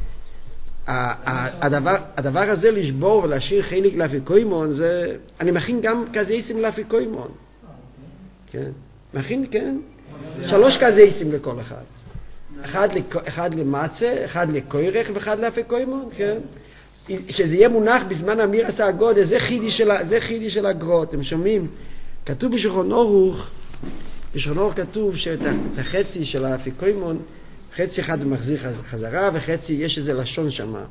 הדבר הזה לשבור ולהשאיר חלק לאפיקוימון, אני מכין גם כזייסים לאפיקוימון. כן, מכין, כן. 3 כזייסים לכל אחד. אחד למצה, אחד לקוירך ואחד לאפיקוימון, כן. שזה יהיה מונח בזמן אמירס הגודל, זה חידי של הגרות, אתם שומעים? כתוב בשולחן ערוך כתוב שאת החצי של האפיקוימון, חצי אחד מחזיר חזרה, וחצי יש איזה לשון שמה.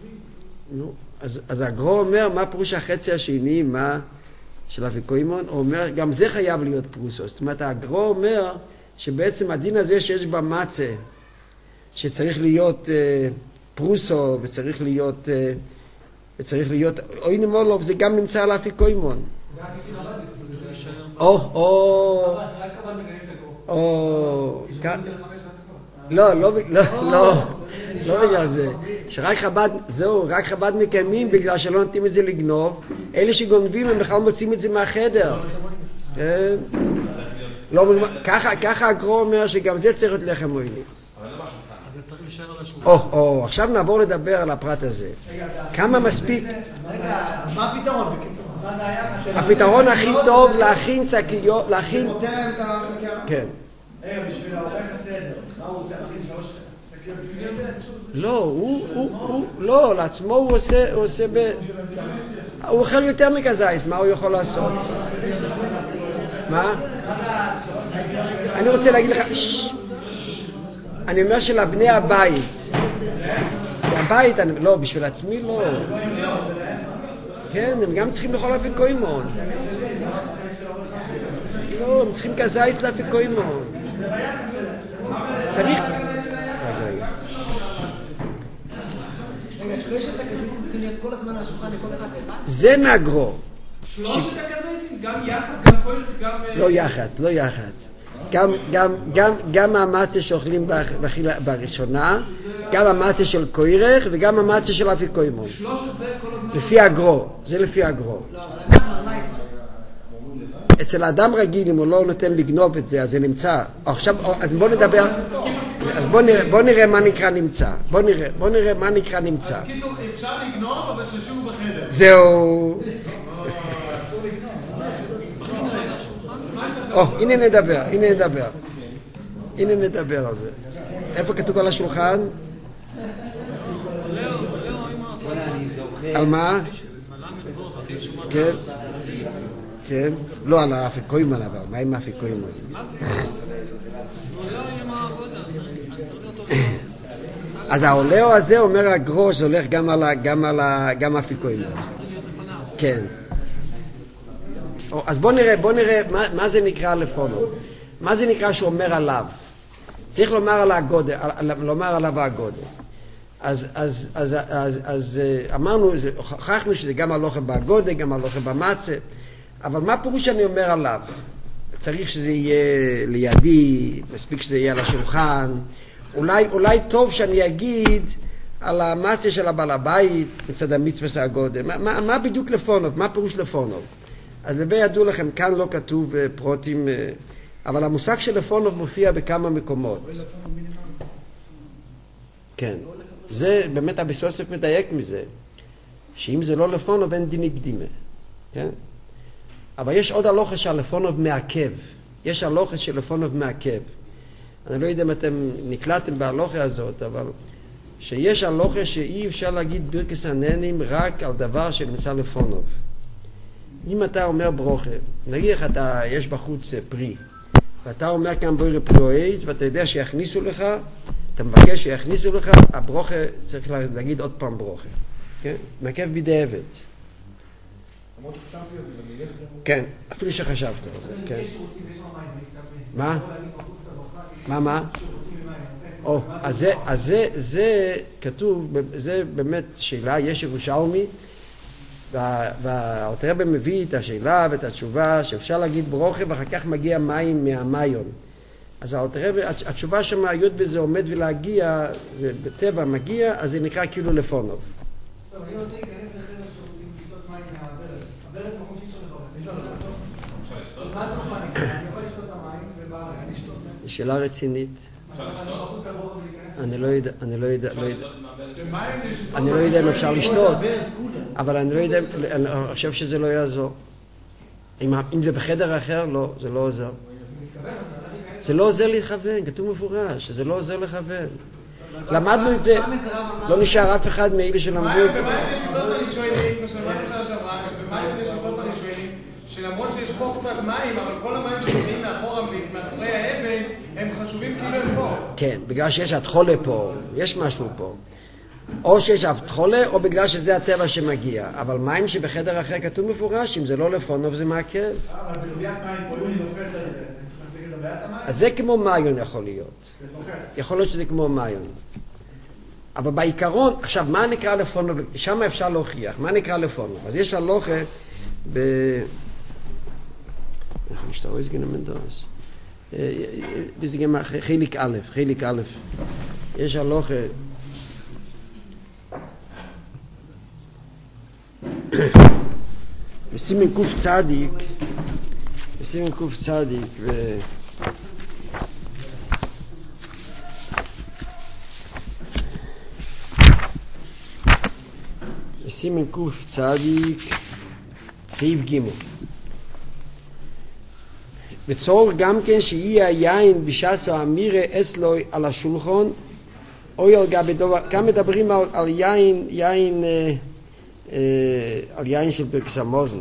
אז הגרו אומר, מה פירוש החצי השני, מה של האפיקוימון? הוא אומר, גם זה חייב להיות פרוסו. זאת אומרת, הגרו אומר, שבעצם הדין הזה שיש במצה, שצריך להיות פרוסו, וצריך להיות, אוי נמולוב, זה גם נמצא על אפיקוימון. לא בגלל זה. שרק חב"ד, זהו, רק חב"ד מקיימים בגלל שלא נותנים את זה לגנוב. אלה שגונבים הם בכלל מוצאים את זה מהחדר. ככה הגרו אומר שגם זה צריך להיות לחם מועילי. אז זה צריך להישאר על השולחן. עכשיו נעבור לדבר על הפרט הזה. כמה מספיק? מה הפתרון בקיצור? הפתרון הכי טוב להכין שקיות, להכין... נותן להם את הקערה? כן. בשביל העורך הסדר, מה הוא עושה? להכין 3 שקיות בפנים? לא, לעצמו הוא עושה הוא אוכל יותר מכזייס, מה הוא יכול לעשות? מה? אני רוצה להגיד לך, אני אומר שלבני הבית, הבית, לא, בשביל עצמי לא. כן, הם גם צריכים לאכול אפיקוימון. לא, הם צריכים כזייס לאפיקוימון. צריך... רגע, 13 הכזיסים צריכים להיות כל הזמן על השולחן לכל אחד ואחד? זה מהגרו. 3 הכזיסים? גם יחץ, גם כל... לא יחץ. גם המצה שאוכלים בראשונה, גם המצה של קוירך וגם המצה של אפיקוימון. לפי הגרו, זה לפי הגרו. אצל האדם רגיל, אם הוא לא נותן לגנוב את זה, אז זה נמצא. עכשיו, אז בוא נדבר, אז בוא נראה מה נקרא נמצא. בוא נראה מה נקרא נמצא. כאילו, אפשר לגנוב, אבל שישהו בחדר. זהו. הנה נדבר על זה. איפה כתוב על השולחן? על מה? כן. לא על האפיקוימון, אבל מה עם האפיקוימון? אז העולאו הזה אומר הגרוש, זה הולך גם האפיקוימון. כן. אז בוא נראה מה זה נקרא לפונו. מה זה נקרא שאומר עליו? צריך לומר על הגודל, לומר עליו הגודל. אז אמרנו, הוכחנו שזה גם הלוכה בגודל, גם הלוכה במצה, אבל מה פירוש שאני אומר עליו? צריך שזה יהיה לידי, מספיק שזה יהיה על השולחן. אולי טוב שאני אגיד על המצה של הבעל הבית בצד המצווה הגודל. מה בדיוק לפונוב? מה פירוש לפונוב? אז לבי ידעו לכם, כאן לא כתוב פרוטים, אבל המושג של לפונוב מופיע בכמה מקומות. כן. זה באמת אביסוסף מדייק מזה, שאם זה לא לפונוב אין דיני קדימה. כן? אבל יש עוד הלוכה שהלפונוב מעכב. יש הלוכה של לפונוב מעכב. אני לא יודע אם אתם נקלטתם בהלוכה הזאת, אבל שיש הלוכה שאי אפשר להגיד ברכס הנהנים רק על דבר שנמצא לפונוב. אם אתה אומר ברוכה, נגיד לך יש בחוץ פרי, ואתה אומר כאן בוירה פלואייץ, ואתה יודע שיכניסו לך, אתה מבקש שיכניסו לך, הברוכה צריך להגיד עוד פעם ברוכה. כן? מעכב בידי עבד. כן, אפילו שחשבת על זה. כן. מה? אז זה כתוב, זה באמת שאלה, יש ירושלמי, והאלתר רבי מביא את השאלה ואת התשובה שאפשר להגיד ברוכה ואחר כך מגיע מים מהמיון. אז האלתר רבי, התשובה שמהיות בזה עומד ולהגיע, זה בטבע מגיע, אז זה נקרא כאילו לפונוב. טוב, אני רוצה להיכנס לחדר שירותים לשתות מים מהברז. הברז מקום שאי אפשר לשתות. מה אתה אומר? אני יכול לשתות את המים ובא... שאלה רצינית. אני לא יודע אם אפשר לשתות, אבל אני לא יודע, אני חושב שזה לא יעזור. אם זה בחדר אחר, לא, זה לא עוזר. זה לא עוזר לכוון, כתוב מפורש, זה לא עוזר לכוון. למדנו את זה, לא נשאר אף אחד מאלה שלמדו את זה. במה יש שיטות אני שואלים, במה יש שיטות אני שואלים, שלמרות שיש פה קצת מים, אבל כל המים שמגיעים מאחורי האבן, הם חשובים כאילו הם פה. כן, בגלל שיש התחולה פה, יש משהו פה. או שיש התחולה, או בגלל שזה הטבע שמגיע. אבל מים שבחדר אחר כתוב מפורש, אם זה לא לפונוב זה מעכב. אבל ברזיית מים פה, אם אני לוחץ על זה, אז זה כמו מיון יכול להיות. יכול להיות שזה כמו מיון. אבל בעיקרון, עכשיו, מה נקרא לפונו? שם אפשר להוכיח. מה נקרא לפונו? אז יש הלוכה ב... איך משתרוי זה גנה מנדורס? זה גם חיליק א'. יש הלוכה... בסימן קוף צדיק, בסימן קוף צדיק, סעיף ג' וצור גם כן שיהיה היין בשעס או אמירה אצלוי על השולחון או על גבי דובר, כאן מדברים על יין על יין של פרקס המוזן.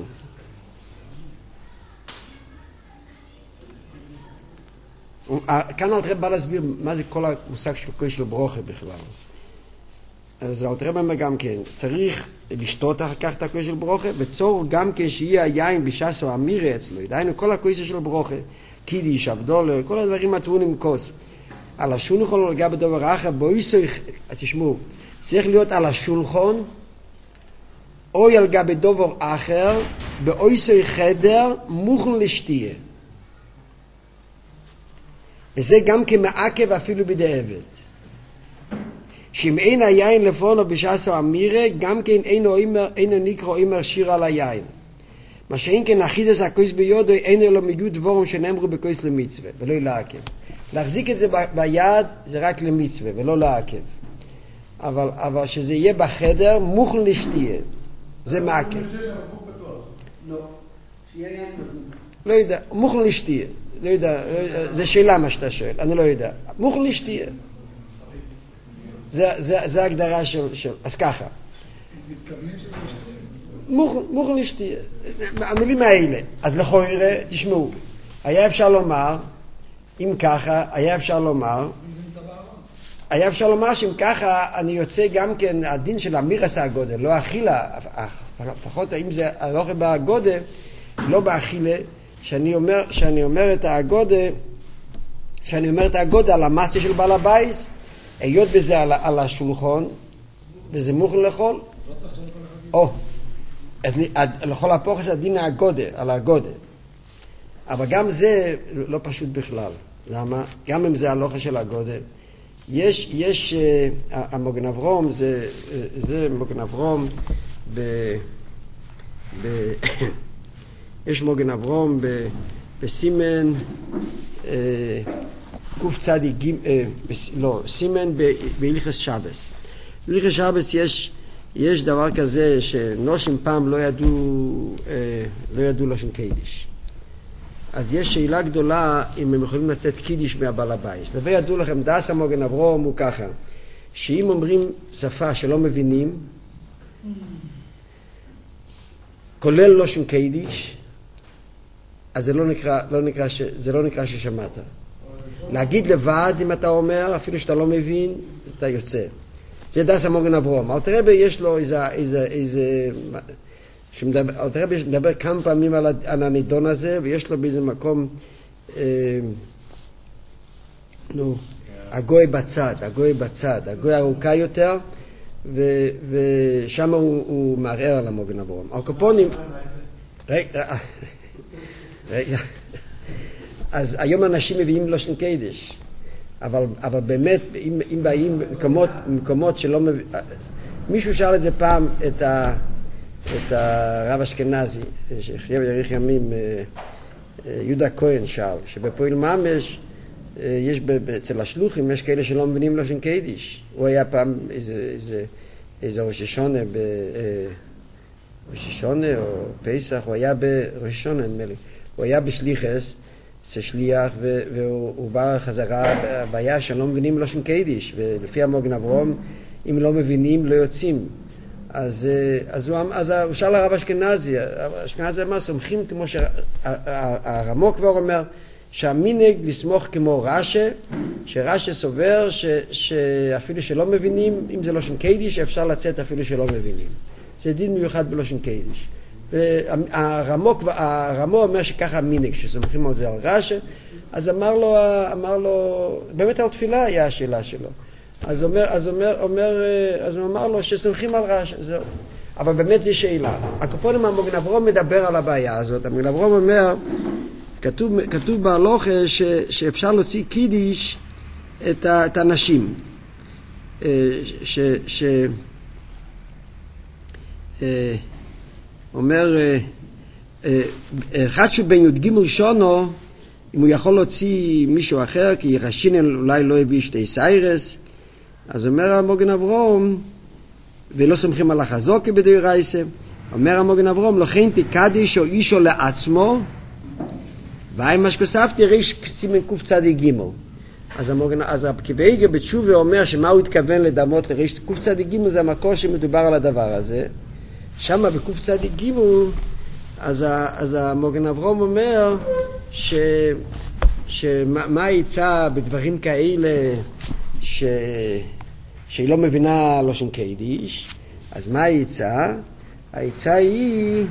כאן אלתר רבי בא להסביר מה זה כל המושג של כוס של ברוכה בכלל. אז אלתר רבי אומר גם כן, צריך לשתות אחר כך את הכוס של ברוכה, וצור גם כן שיהיה היין בשעס או אמירה אצלו, דהיינו כל הכוס של ברוכה, קידיש, אבדול, כל הדברים הטעונים עם כוס. על השולחון על גבי דובר אחר, תשמעו, צריך להיות על השולחון, או על גבי דובר אחר, באויסוי חדר, מוכן לשתייה. וזה גם כמעכב אפילו בדיעבד. שאם אין היין לפונו בשעס או אמירה, גם כן אינו נקרא אימר שיר על היין. מה שאין כן אחיזס הכוס ביודו, אינו לא מגיעו דבורם שנאמרו בכוס למצווה, ולא לעכב. להחזיק את זה ביד זה רק למצווה, ולא לעכב. אבל שזה יהיה בחדר, מוכן לשתייה. זה מעכב. לא. שיהיה יין בזמן. לא יודע, מוכן לשתייה. לא יודע, זה שאלה מה שאתה שואל, אני לא יודע. מוכן לשתייה. זה ההגדרה של... אז ככה. מתכוונים שזה מוכן לשתייה. המילים האלה. אז לכאורה, תשמעו, היה אפשר לומר, אם ככה, היה אפשר לומר שאם ככה אני יוצא גם כן הדין של אמירס הגודל, לא אכילה, לפחות אם זה הלוכה בהגודל, לא באכילה, שאני אומר את הגודל על המסה של בעל הבייס, היות בזה על השולחון, וזה מוכן לאכול, אז לכל הפוחס הדין הגודל, על הגודל. אבל גם זה לא פשוט בכלל. למה? גם אם זה הלוכה של הגודל, יש המוגן אברום, זה מוגן אברום יש מוגן אברום בסימן קוף צדיק סימן בהלכס שבס. בהלכס שבס יש דבר כזה שנושים פעם לא ידעו לשון קיידיש. אז יש שאלה גדולה אם הם יכולים לצאת קידיש מהבעל הבייס. לבי ידעו לכם, דס המוגן אברום הוא ככה, שאם אומרים שפה שלא מבינים, כולל לא שום קידיש, אז זה לא נקרא ששמעת. להגיד לבד אם אתה אומר, אפילו שאתה לא מבין, אז אתה יוצא. זה דס המוגן אברום. אבל תראה יש לו איזה אלתר רבי מדבר כמה פעמים על הנידון הזה, ויש לו באיזה מקום הגוי בצד, הגוי ארוכה יותר, ושם הוא מערער על המוגן אברום. הקופונים, רגע, אז היום אנשים מביאים לושן קיידיש, אבל באמת אם באים מקומות שלא מביאים, מישהו שאל את זה פעם את הרב אשכנזי, שחיה ויאריך ימים, יהודה כהן שאל, שבפועל ממש יש אצל השלוחים, יש כאלה שלא מבינים לושן קיידיש. הוא היה פעם איזה ראש השונה או פסח, הוא היה בראש השונה, נדמה לי. הוא היה בשליחס, זה שליח, והוא בא חזרה, הבעיה שלא מבינים לושן קיידיש, ולפי המוגן אברום, אם לא מבינים, לא יוצאים. אז הוא שאל הרב אשכנזי אמר, סומכים כמו שהרמו כבר אומר, שהמינג לסמוך כמו רש"י, שרש"י סובר שאפילו שלא מבינים, אם זה לושן קיידיש, אפשר לצאת אפילו שלא מבינים. זה דין מיוחד בלושן קיידיש. והרמו אומר שככה המינג, שסומכים על זה על רש"י, אז אמר לו, באמת על תפילה היה השאלה שלו. אז הוא אמר לו שסומכים על רש"י, זהו. אבל באמת זו שאלה. הקופונים המגן אברהם מדבר על הבעיה הזאת. המגן אברהם אומר, כתוב בהלוכה שאפשר להוציא קידיש את הנשים. אומר, אחד שהוא בן י"ג שונו, אם הוא יכול להוציא מישהו אחר, כי רשינן אולי לא הביא שתי סיירס, אז אומר המגן אברהם, ולא סומכים על החזוקה בדאורייתא, אומר המגן אברהם, לכן תקדיש או אישו לעצמו, ואם מה שכוספתי ריש סימן קצ"ג. אז רבי איגר בתשובה אומר שמה הוא התכוון לדמות לריש קצ"ג, זה המקור שמדובר על הדבר הזה. שם בקצ"ג, אז המגן אברהם אומר שמה יצא בדברים כאלה שהיא לא מבינה לשון קדיש. אז מה יצא? היצא היא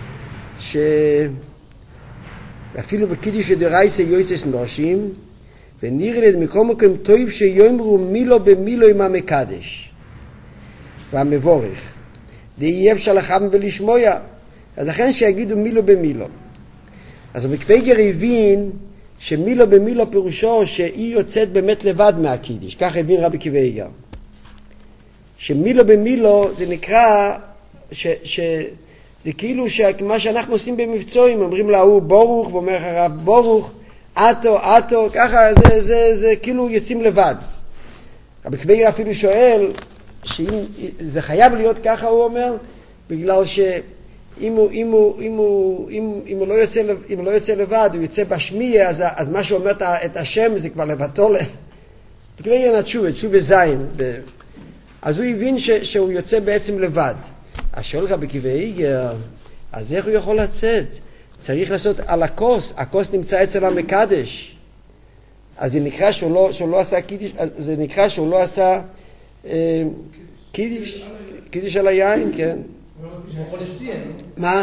שאפילו בקידיש דאורייתא יועצת נשים, ונראה מכל מקום טוב שיאמרו מילו במילו עם המקדש והמבורך, ואי אפשר לחם ולשמוע, אז לכן שיגידו מילו במילו. אז המקוויגר הבין שמילו במילו פירושו שהיא יוצאת באמת לבד מהקידיש, כך הבין רבי קוויגר. שמילו במילו זה נקרא זה כאילו מה שאנחנו עושים במבצועים, אומרים לה הוא בורוך ואומר הרב בורוך, אטו, ככה זה כאילו יוצאים לבד. רבי קוויגר אפילו שואל שאם זה חייב להיות ככה, הוא אומר, בגלל שאם הוא לא יוצא לבד, הוא יוצא בשמיע, אז מה שאומר את השם זה כבר לבטו. קוויגר תשובה זין. אז הוא הבין שהוא יוצא בעצם לבד. אז שואל רבי קוויגר, אז איך הוא יכול לצאת? צריך לעשות על הכוס נמצא אצל המקדש. אז זה נקרא שהוא לא עשה קידיש, זה נקרא שהוא לא עשה קידיש על היין, כן. הוא יכול לשתייה, לא? מה?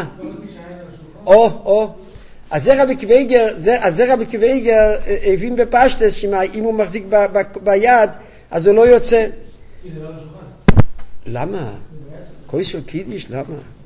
אז זה רבי קוויגר הבין בפשטס, שאם הוא מחזיק ביד, אז הוא לא יוצא. כי זה לא על השולחן. למה? כוס של קידיש, למה?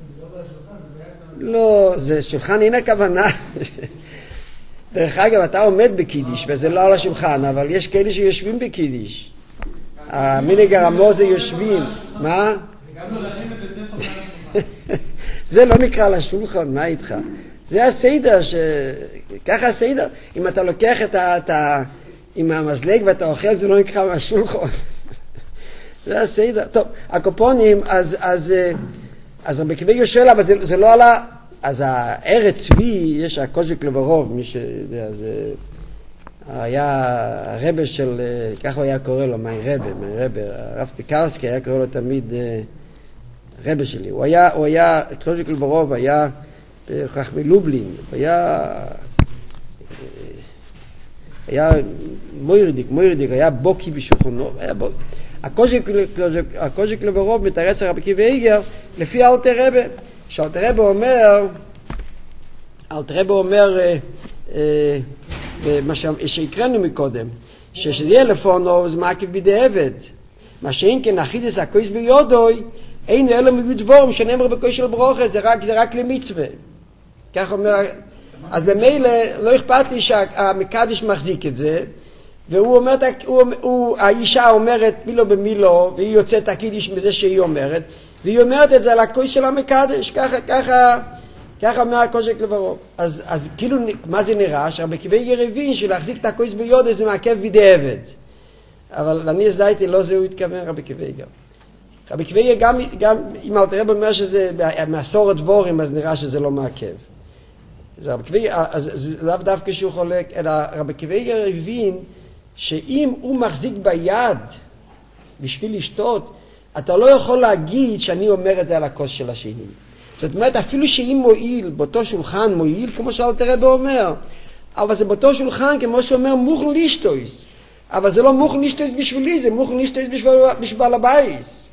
לא, זה שולחן, הנה הכוונה. דרך אגב, אתה עומד בקידיש, וזה לא על השולחן, אבל יש כאלה שיושבים בקידיש. המנהג הרמו זה יושבים. מה? גם לא להרים את זה טפל על השולחן. זה לא נקרא על השולחן, מה איתך? זה הסדר, ככה הסדר. אם אתה לוקח עם המזלג ואתה אוכל, זה לא נקרא על השולחן. זה הסדר. טוב, הקופונים, אז רבי קוויגר שואל, אבל זה לא עלה. אז הארץ צבי, יש הקוז'ק לברוב, מי שיודע, זה היה הרבה של, ככה הוא היה קורא לו, מי רבה, הרב פיקרסקי היה קורא לו תמיד רבה שלי. הוא היה, קוז'ק לברוב היה חכמי לובלין, היה מוירדיק, היה בוקי בשולחנו, היה בוקי. הקוז'ק לברוב מתרץ הרבי קוויגר לפי אלתר רבה. שאלתר רבה אומר מה שהקראנו מקודם, שזה יהיה לפונו זה מעכב בידי עבד, מה שאין כן אחידס הכוס ביודוי אין אלו מיודבורם שנאמר בכוס של ברוכה, זה רק למצווה. כך אומר, אז במילא לא אכפת לי שהמקדש מחזיק את זה, והוא אומר, האישה אומרת מילו במילו, והיא יוצאת הקידיש מזה שהיא אומרת, והיא אומרת את זה על הכוס של המקדש, ככה אומר הקוז'ק לברוב. אז כאילו, מה זה נראה? שרבי קוויגר הבין שלהחזיק את הכוס ביודו זה מעכב בידי עבד. אבל אני הזדהיתי, לא זה הוא התכוון רבי קוויגר. רבי קוויגר גם אם אלתר רבה אומר שזה מעשור הדבורים, אז נראה שזה לא מעכב. אז זה לאו דווקא שהוא חולק, אלא רבי קוויגר הבין שאם הוא מחזיק ביד בשביל לשתות, אתה לא יכול להגיד שאני אומר את זה על הכוס של השני. זאת אומרת, אפילו שאם מועיל, באותו שולחן מועיל, כמו שאלתר רבה אומר, אבל זה באותו שולחן, כמו שאומר, מוכן לישטויס. אבל זה לא מוכן לישטויס בשבילי, זה מוכן לישטויס בשביל בעל הבייס.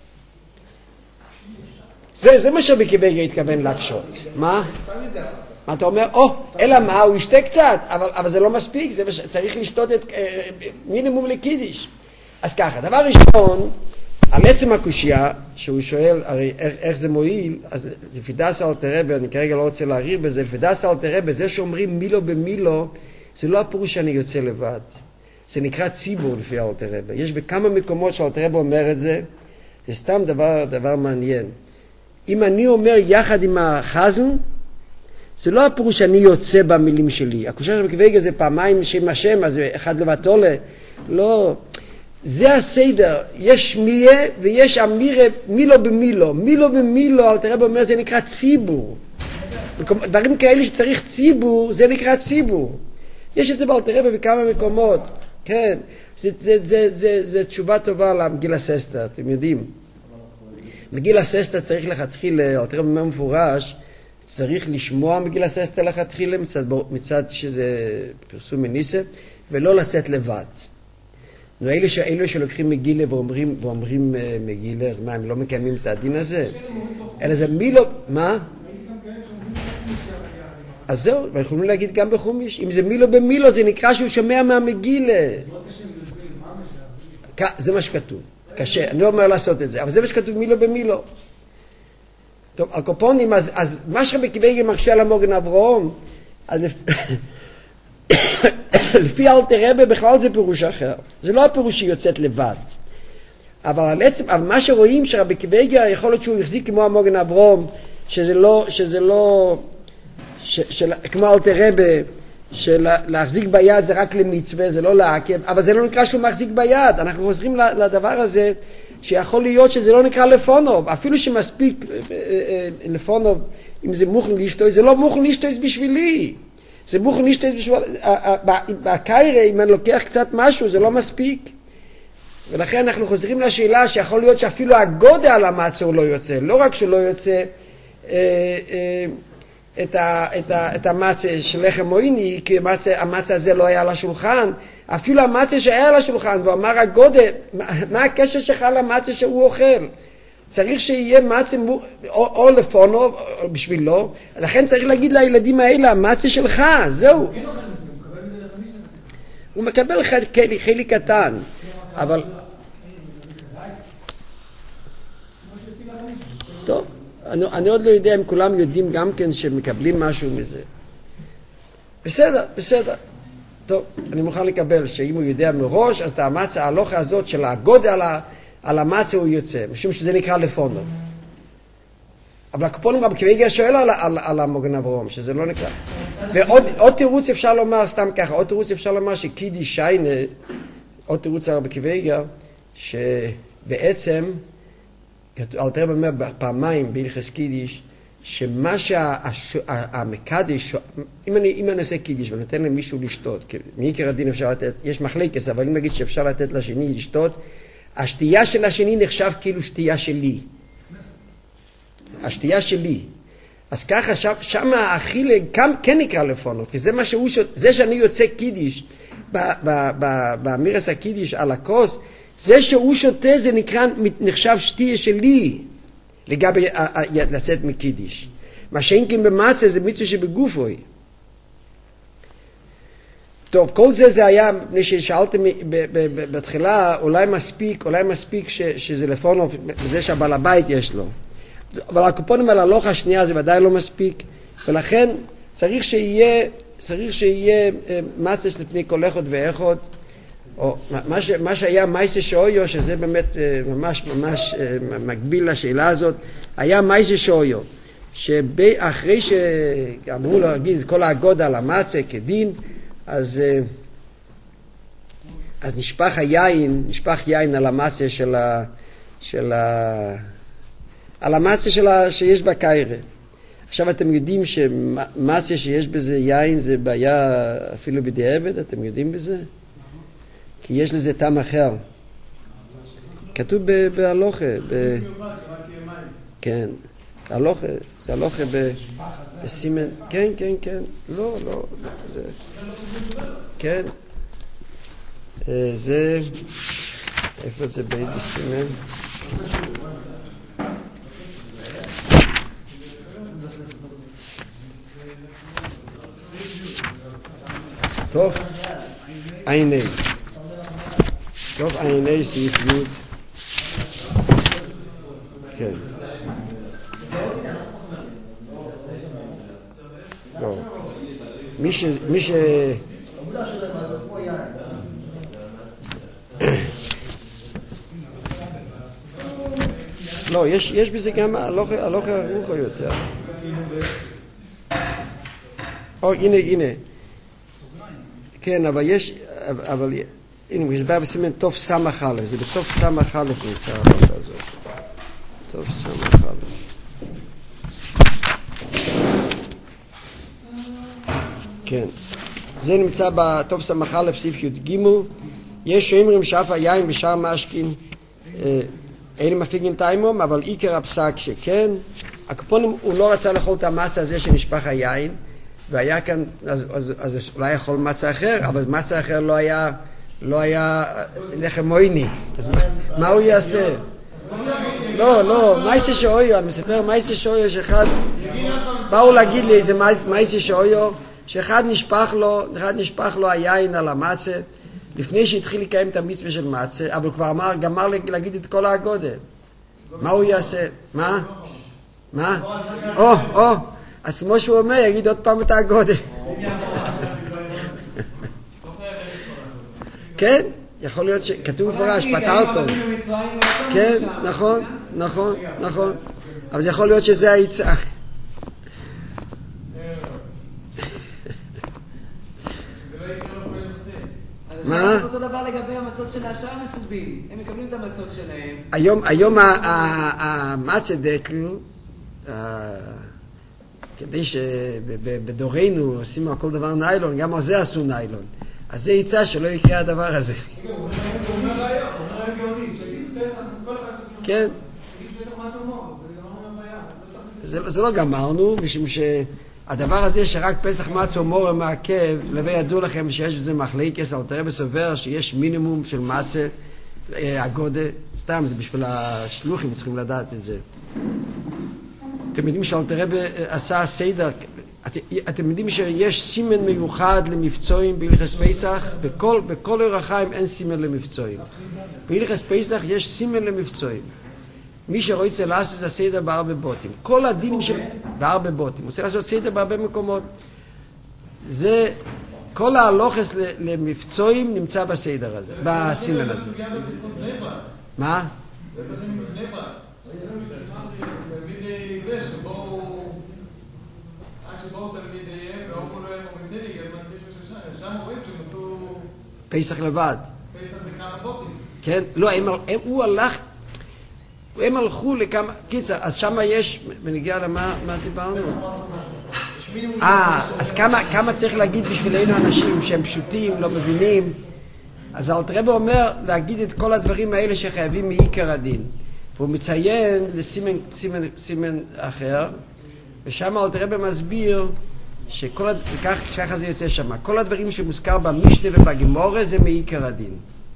זה מה שרבי קוויגר התכוון להקשות. מה? מה אתה אומר? אלא מה, הוא ישתה קצת, אבל זה לא מספיק, זה צריך לשתות את מינימום לקידיש. אז ככה, דבר ראשון, על עצם הקושייה, שהוא שואל, הרי איך זה מועיל, אז לפי דאס אלתר רבי, אני כרגע לא רוצה להעריך בזה, לפי דאס אלתר רבי, זה שאומרים מילו במילו, זה לא הפירוש שאני יוצא לבד. זה נקרא ציבור לפי אלתר רבי. יש בכמה מקומות שאלתר רבי אומר את זה, זה סתם דבר מעניין. אם אני אומר יחד עם החזן, זה לא הפירוש שאני יוצא במילים שלי. הקושייה שבקוויגה זה פעמיים שם השם, אז אחד לבטולה. לא. זה הסדר. יש מיה ויש אמירה מילו במילו. מילו במילו, אלתר רבי אומר, זה נקרא ציבור. דברים כאלה שצריך ציבור, זה נקרא ציבור. יש את זה באלתר רבי בכמה מקומות. כן. זה תשובה טובה למגילה ססטה, אתם יודעים. מגילה ססטה צריך להתחיל, אלתר רבי אומר מפורש, צריך לשמוע מגילה ססטה להתחיל מצד שזה פרסום מניסה, ולא לצאת לבד. נו, אלה שלוקחים מגילה ואומרים מגילה, אז מה, הם לא מקיימים את הדין הזה? אלא זה מילו, מה? אז זהו, אנחנו יכולים להגיד גם בחומיש. אם זה מילו במילו, זה נקרא שהוא שומע מהמגילה. זה מה שכתוב. קשה, אני לא אומר לעשות את זה, אבל זה מה שכתוב מילו במילו. טוב, הקופונים, אז מה שרבי קיוויגה מקשה על המוגן אברהם, אז לפי אלתר רבי בכלל זה פירוש אחר. זה לא הפירוש שהיא יוצאת לבד. אבל מה שרואים שרבי קיוויגה יכול להיות שהוא יחזיק כמו המוגן אברהם, שזה לא כמו אלתר רבי, שלהחזיק ביד זה רק למצווה, זה לא לעכב, אבל זה לא נקרא שהוא מחזיק ביד. אנחנו חוזרים לדבר הזה, שיכול להיות שזה לא נקרא לפונוב, אפילו שמספיק לפונוב, אם זה מוכן להשתויס, זה לא מוכן להשתויס בשבילי. זה מוכן להשתויס בשבילי. בקיירה, אם אני לוקח קצת משהו, זה לא מספיק. ולכן אנחנו חוזרים לשאלה שיכול להיות שאפילו הגודל על המצה הוא לא יוצא. לא רק שהוא לא יוצא את המצה של לחם מויני, כי המצה הזה לא היה על השולחן, אפילו המצה שהיה על השולחן, והוא אמר הגודל, מה הקשר שלך למצה שהוא אוכל? צריך שיהיה מצה או לפונו, או בשבילו, לכן צריך להגיד לילדים האלה, המצה שלך, זהו. הוא מקבל חלק קטן, אבל... טוב. אני עוד לא יודע אם כולם יודעים גם כן שמקבלים משהו מזה. בסדר. טוב, אני מוכן לקבל שאם הוא יודע מראש, אז את המצה, ההלוכה הזאת של הגודל על המצה הוא יוצא, משום שזה נקרא לפונו. אבל הקופונים רבי קיוויגה שואל על המוגן אברהם, שזה לא נקרא. ועוד תירוץ אפשר לומר, סתם ככה, עוד תירוץ אפשר לומר שקידי שיינה, עוד תירוץ על רבי קיוויגה, שבעצם, אלתר רבי אומר פעמיים בהלכות קידיש, שמה שהמקדש, אם אני עושה קידיש ונותן למישהו לשתות, מעיקר הדין אפשר לתת, יש מחלקת, אבל אם נגיד שאפשר לתת לשני לשתות, השתייה של השני נחשב כאילו שתייה שלי. השתייה שלי. אז ככה שם האכילה כן נקרא לפונו, כי זה מה שהוא שותה, זה שאני יוצא קידיש, באמירס הקידיש על הכוס, זה שהוא שותה זה נחשב שתייה שלי לגבי לצאת מקידיש. מה שאין כן במצה זה מצווה שבגופוי. טוב, כל זה היה, מפני ששאלתם בתחילה, אולי מספיק שזה לפונו, בזה שהבעל הבית יש לו. אבל הקופונים על הלוחה השנייה זה ודאי לא מספיק, ולכן צריך שיהיה מצס לפני כל אחד ואחד, או מה שהיה מייסה שאויו, שזה באמת ממש מקביל לשאלה הזאת, היה מייסה שאויו, שאחרי שאמרו לו להגיד כל הגודל על המצה כדין, אז נשפך יין על המצה על המצה שיש בקיירה. עכשיו אתם יודעים שמצה שיש בזה יין זה בעיה אפילו בדיעבד, אתם יודעים בזה? כי יש לזה טעם אחר. כתוב בהלוכה. כן, הלוכה, זה הלוכה בסימן. כן. לא. כן. זה, איפה זה באיזה סימן? טוב, עיני. טוב, ענייני סעיף י' כן. לא. מי ש... לא, יש בזה גם הלוך הרוחו יותר. הנה. כן, אבל יש, הנה, זה בא בסימן טוב סמך א', זה בטוב סמך א' נמצא הלוכה הזאת. טוב סמך א'. כן. זה נמצא בטוב סמך א' סעיף י' ג' יש שאומרים שאף היין בשאר משכין אין מפיגין טיימום, אבל עיקר הפסק שכן. הקופונים הוא לא רצה לאכול את המצה הזה שנשפך היין, והיה כאן, אז אולי יכול מצה אחר, אבל מצה אחר לא היה לחם מויני. אז מה הוא יעשה? לא, מייסה שאויו, אני מספר מייסה שאויו שאחד, באו להגיד לי איזה מייסה שאויו, שאחד נשפך לו היין על המצה, לפני שהתחיל לקיים את המצווה של מצה, אבל כבר גמר להגיד את כל הגודל. מה הוא יעשה? מה? אז כמו שהוא אומר, יגיד עוד פעם את הגודל. כן, יכול להיות שכתוב מפורש, פתרתו. כן, נכון. אבל זה יכול להיות שזה העיצה. מה? זה אותו דבר לגבי המצות של השאר המסובים. הם מקבלים את המצות שלהם. היום המצה דקל, כדי שבדורנו עושים על כל דבר ניילון, גם על זה עשו ניילון. אז זה ייצא שלא יקרה הדבר הזה. כן. זה לא גמרנו, משום שהדבר הזה שרק פסח מצה ומורה מעכב, לבי ידעו לכם שיש בזה מחלקת, אלתר רבי סובר שיש מינימום של מצה, הגודה, סתם זה בשביל השלוחים צריכים לדעת את זה. אתם יודעים שאלתר רבי עשה סדר, אתם יודעים שיש סימן מיוחד למבצועים בהלכות פסח? בכל אור החיים אין סימן למבצועים. בהלכות פסח יש סימן למבצועים. מי שרוצה לעשות את הסדר בהרבה בוטים. כל הדינים של... בהרבה בוטים. רוצה לעשות סדר בהרבה מקומות. זה... כל ההלוכס למבצועים נמצא בסדר הזה, בסימן הזה. מה? פסח לבד. כן? לא, הם הלכו לכמה... קיצר, אז שמה יש... ונגיע למה דיברנו? אז כמה צריך להגיד בשבילנו אנשים שהם פשוטים, לא מבינים? אז אלתר רבי אומר להגיד את כל הדברים האלה שחייבים מעיקר הדין. והוא מציין לסימן אחר, ושם אלתר רבי מסביר ככה זה יוצא שם. כל הדברים שמוזכר במשנה ובגמורה זה מעיקר הדין.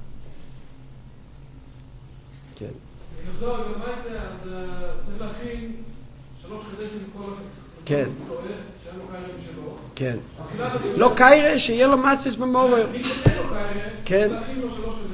כן. אז צריך להכין 3 חדשים מכל כן. כן. לא קיירה, שיהיה לו מצס במורר. כן.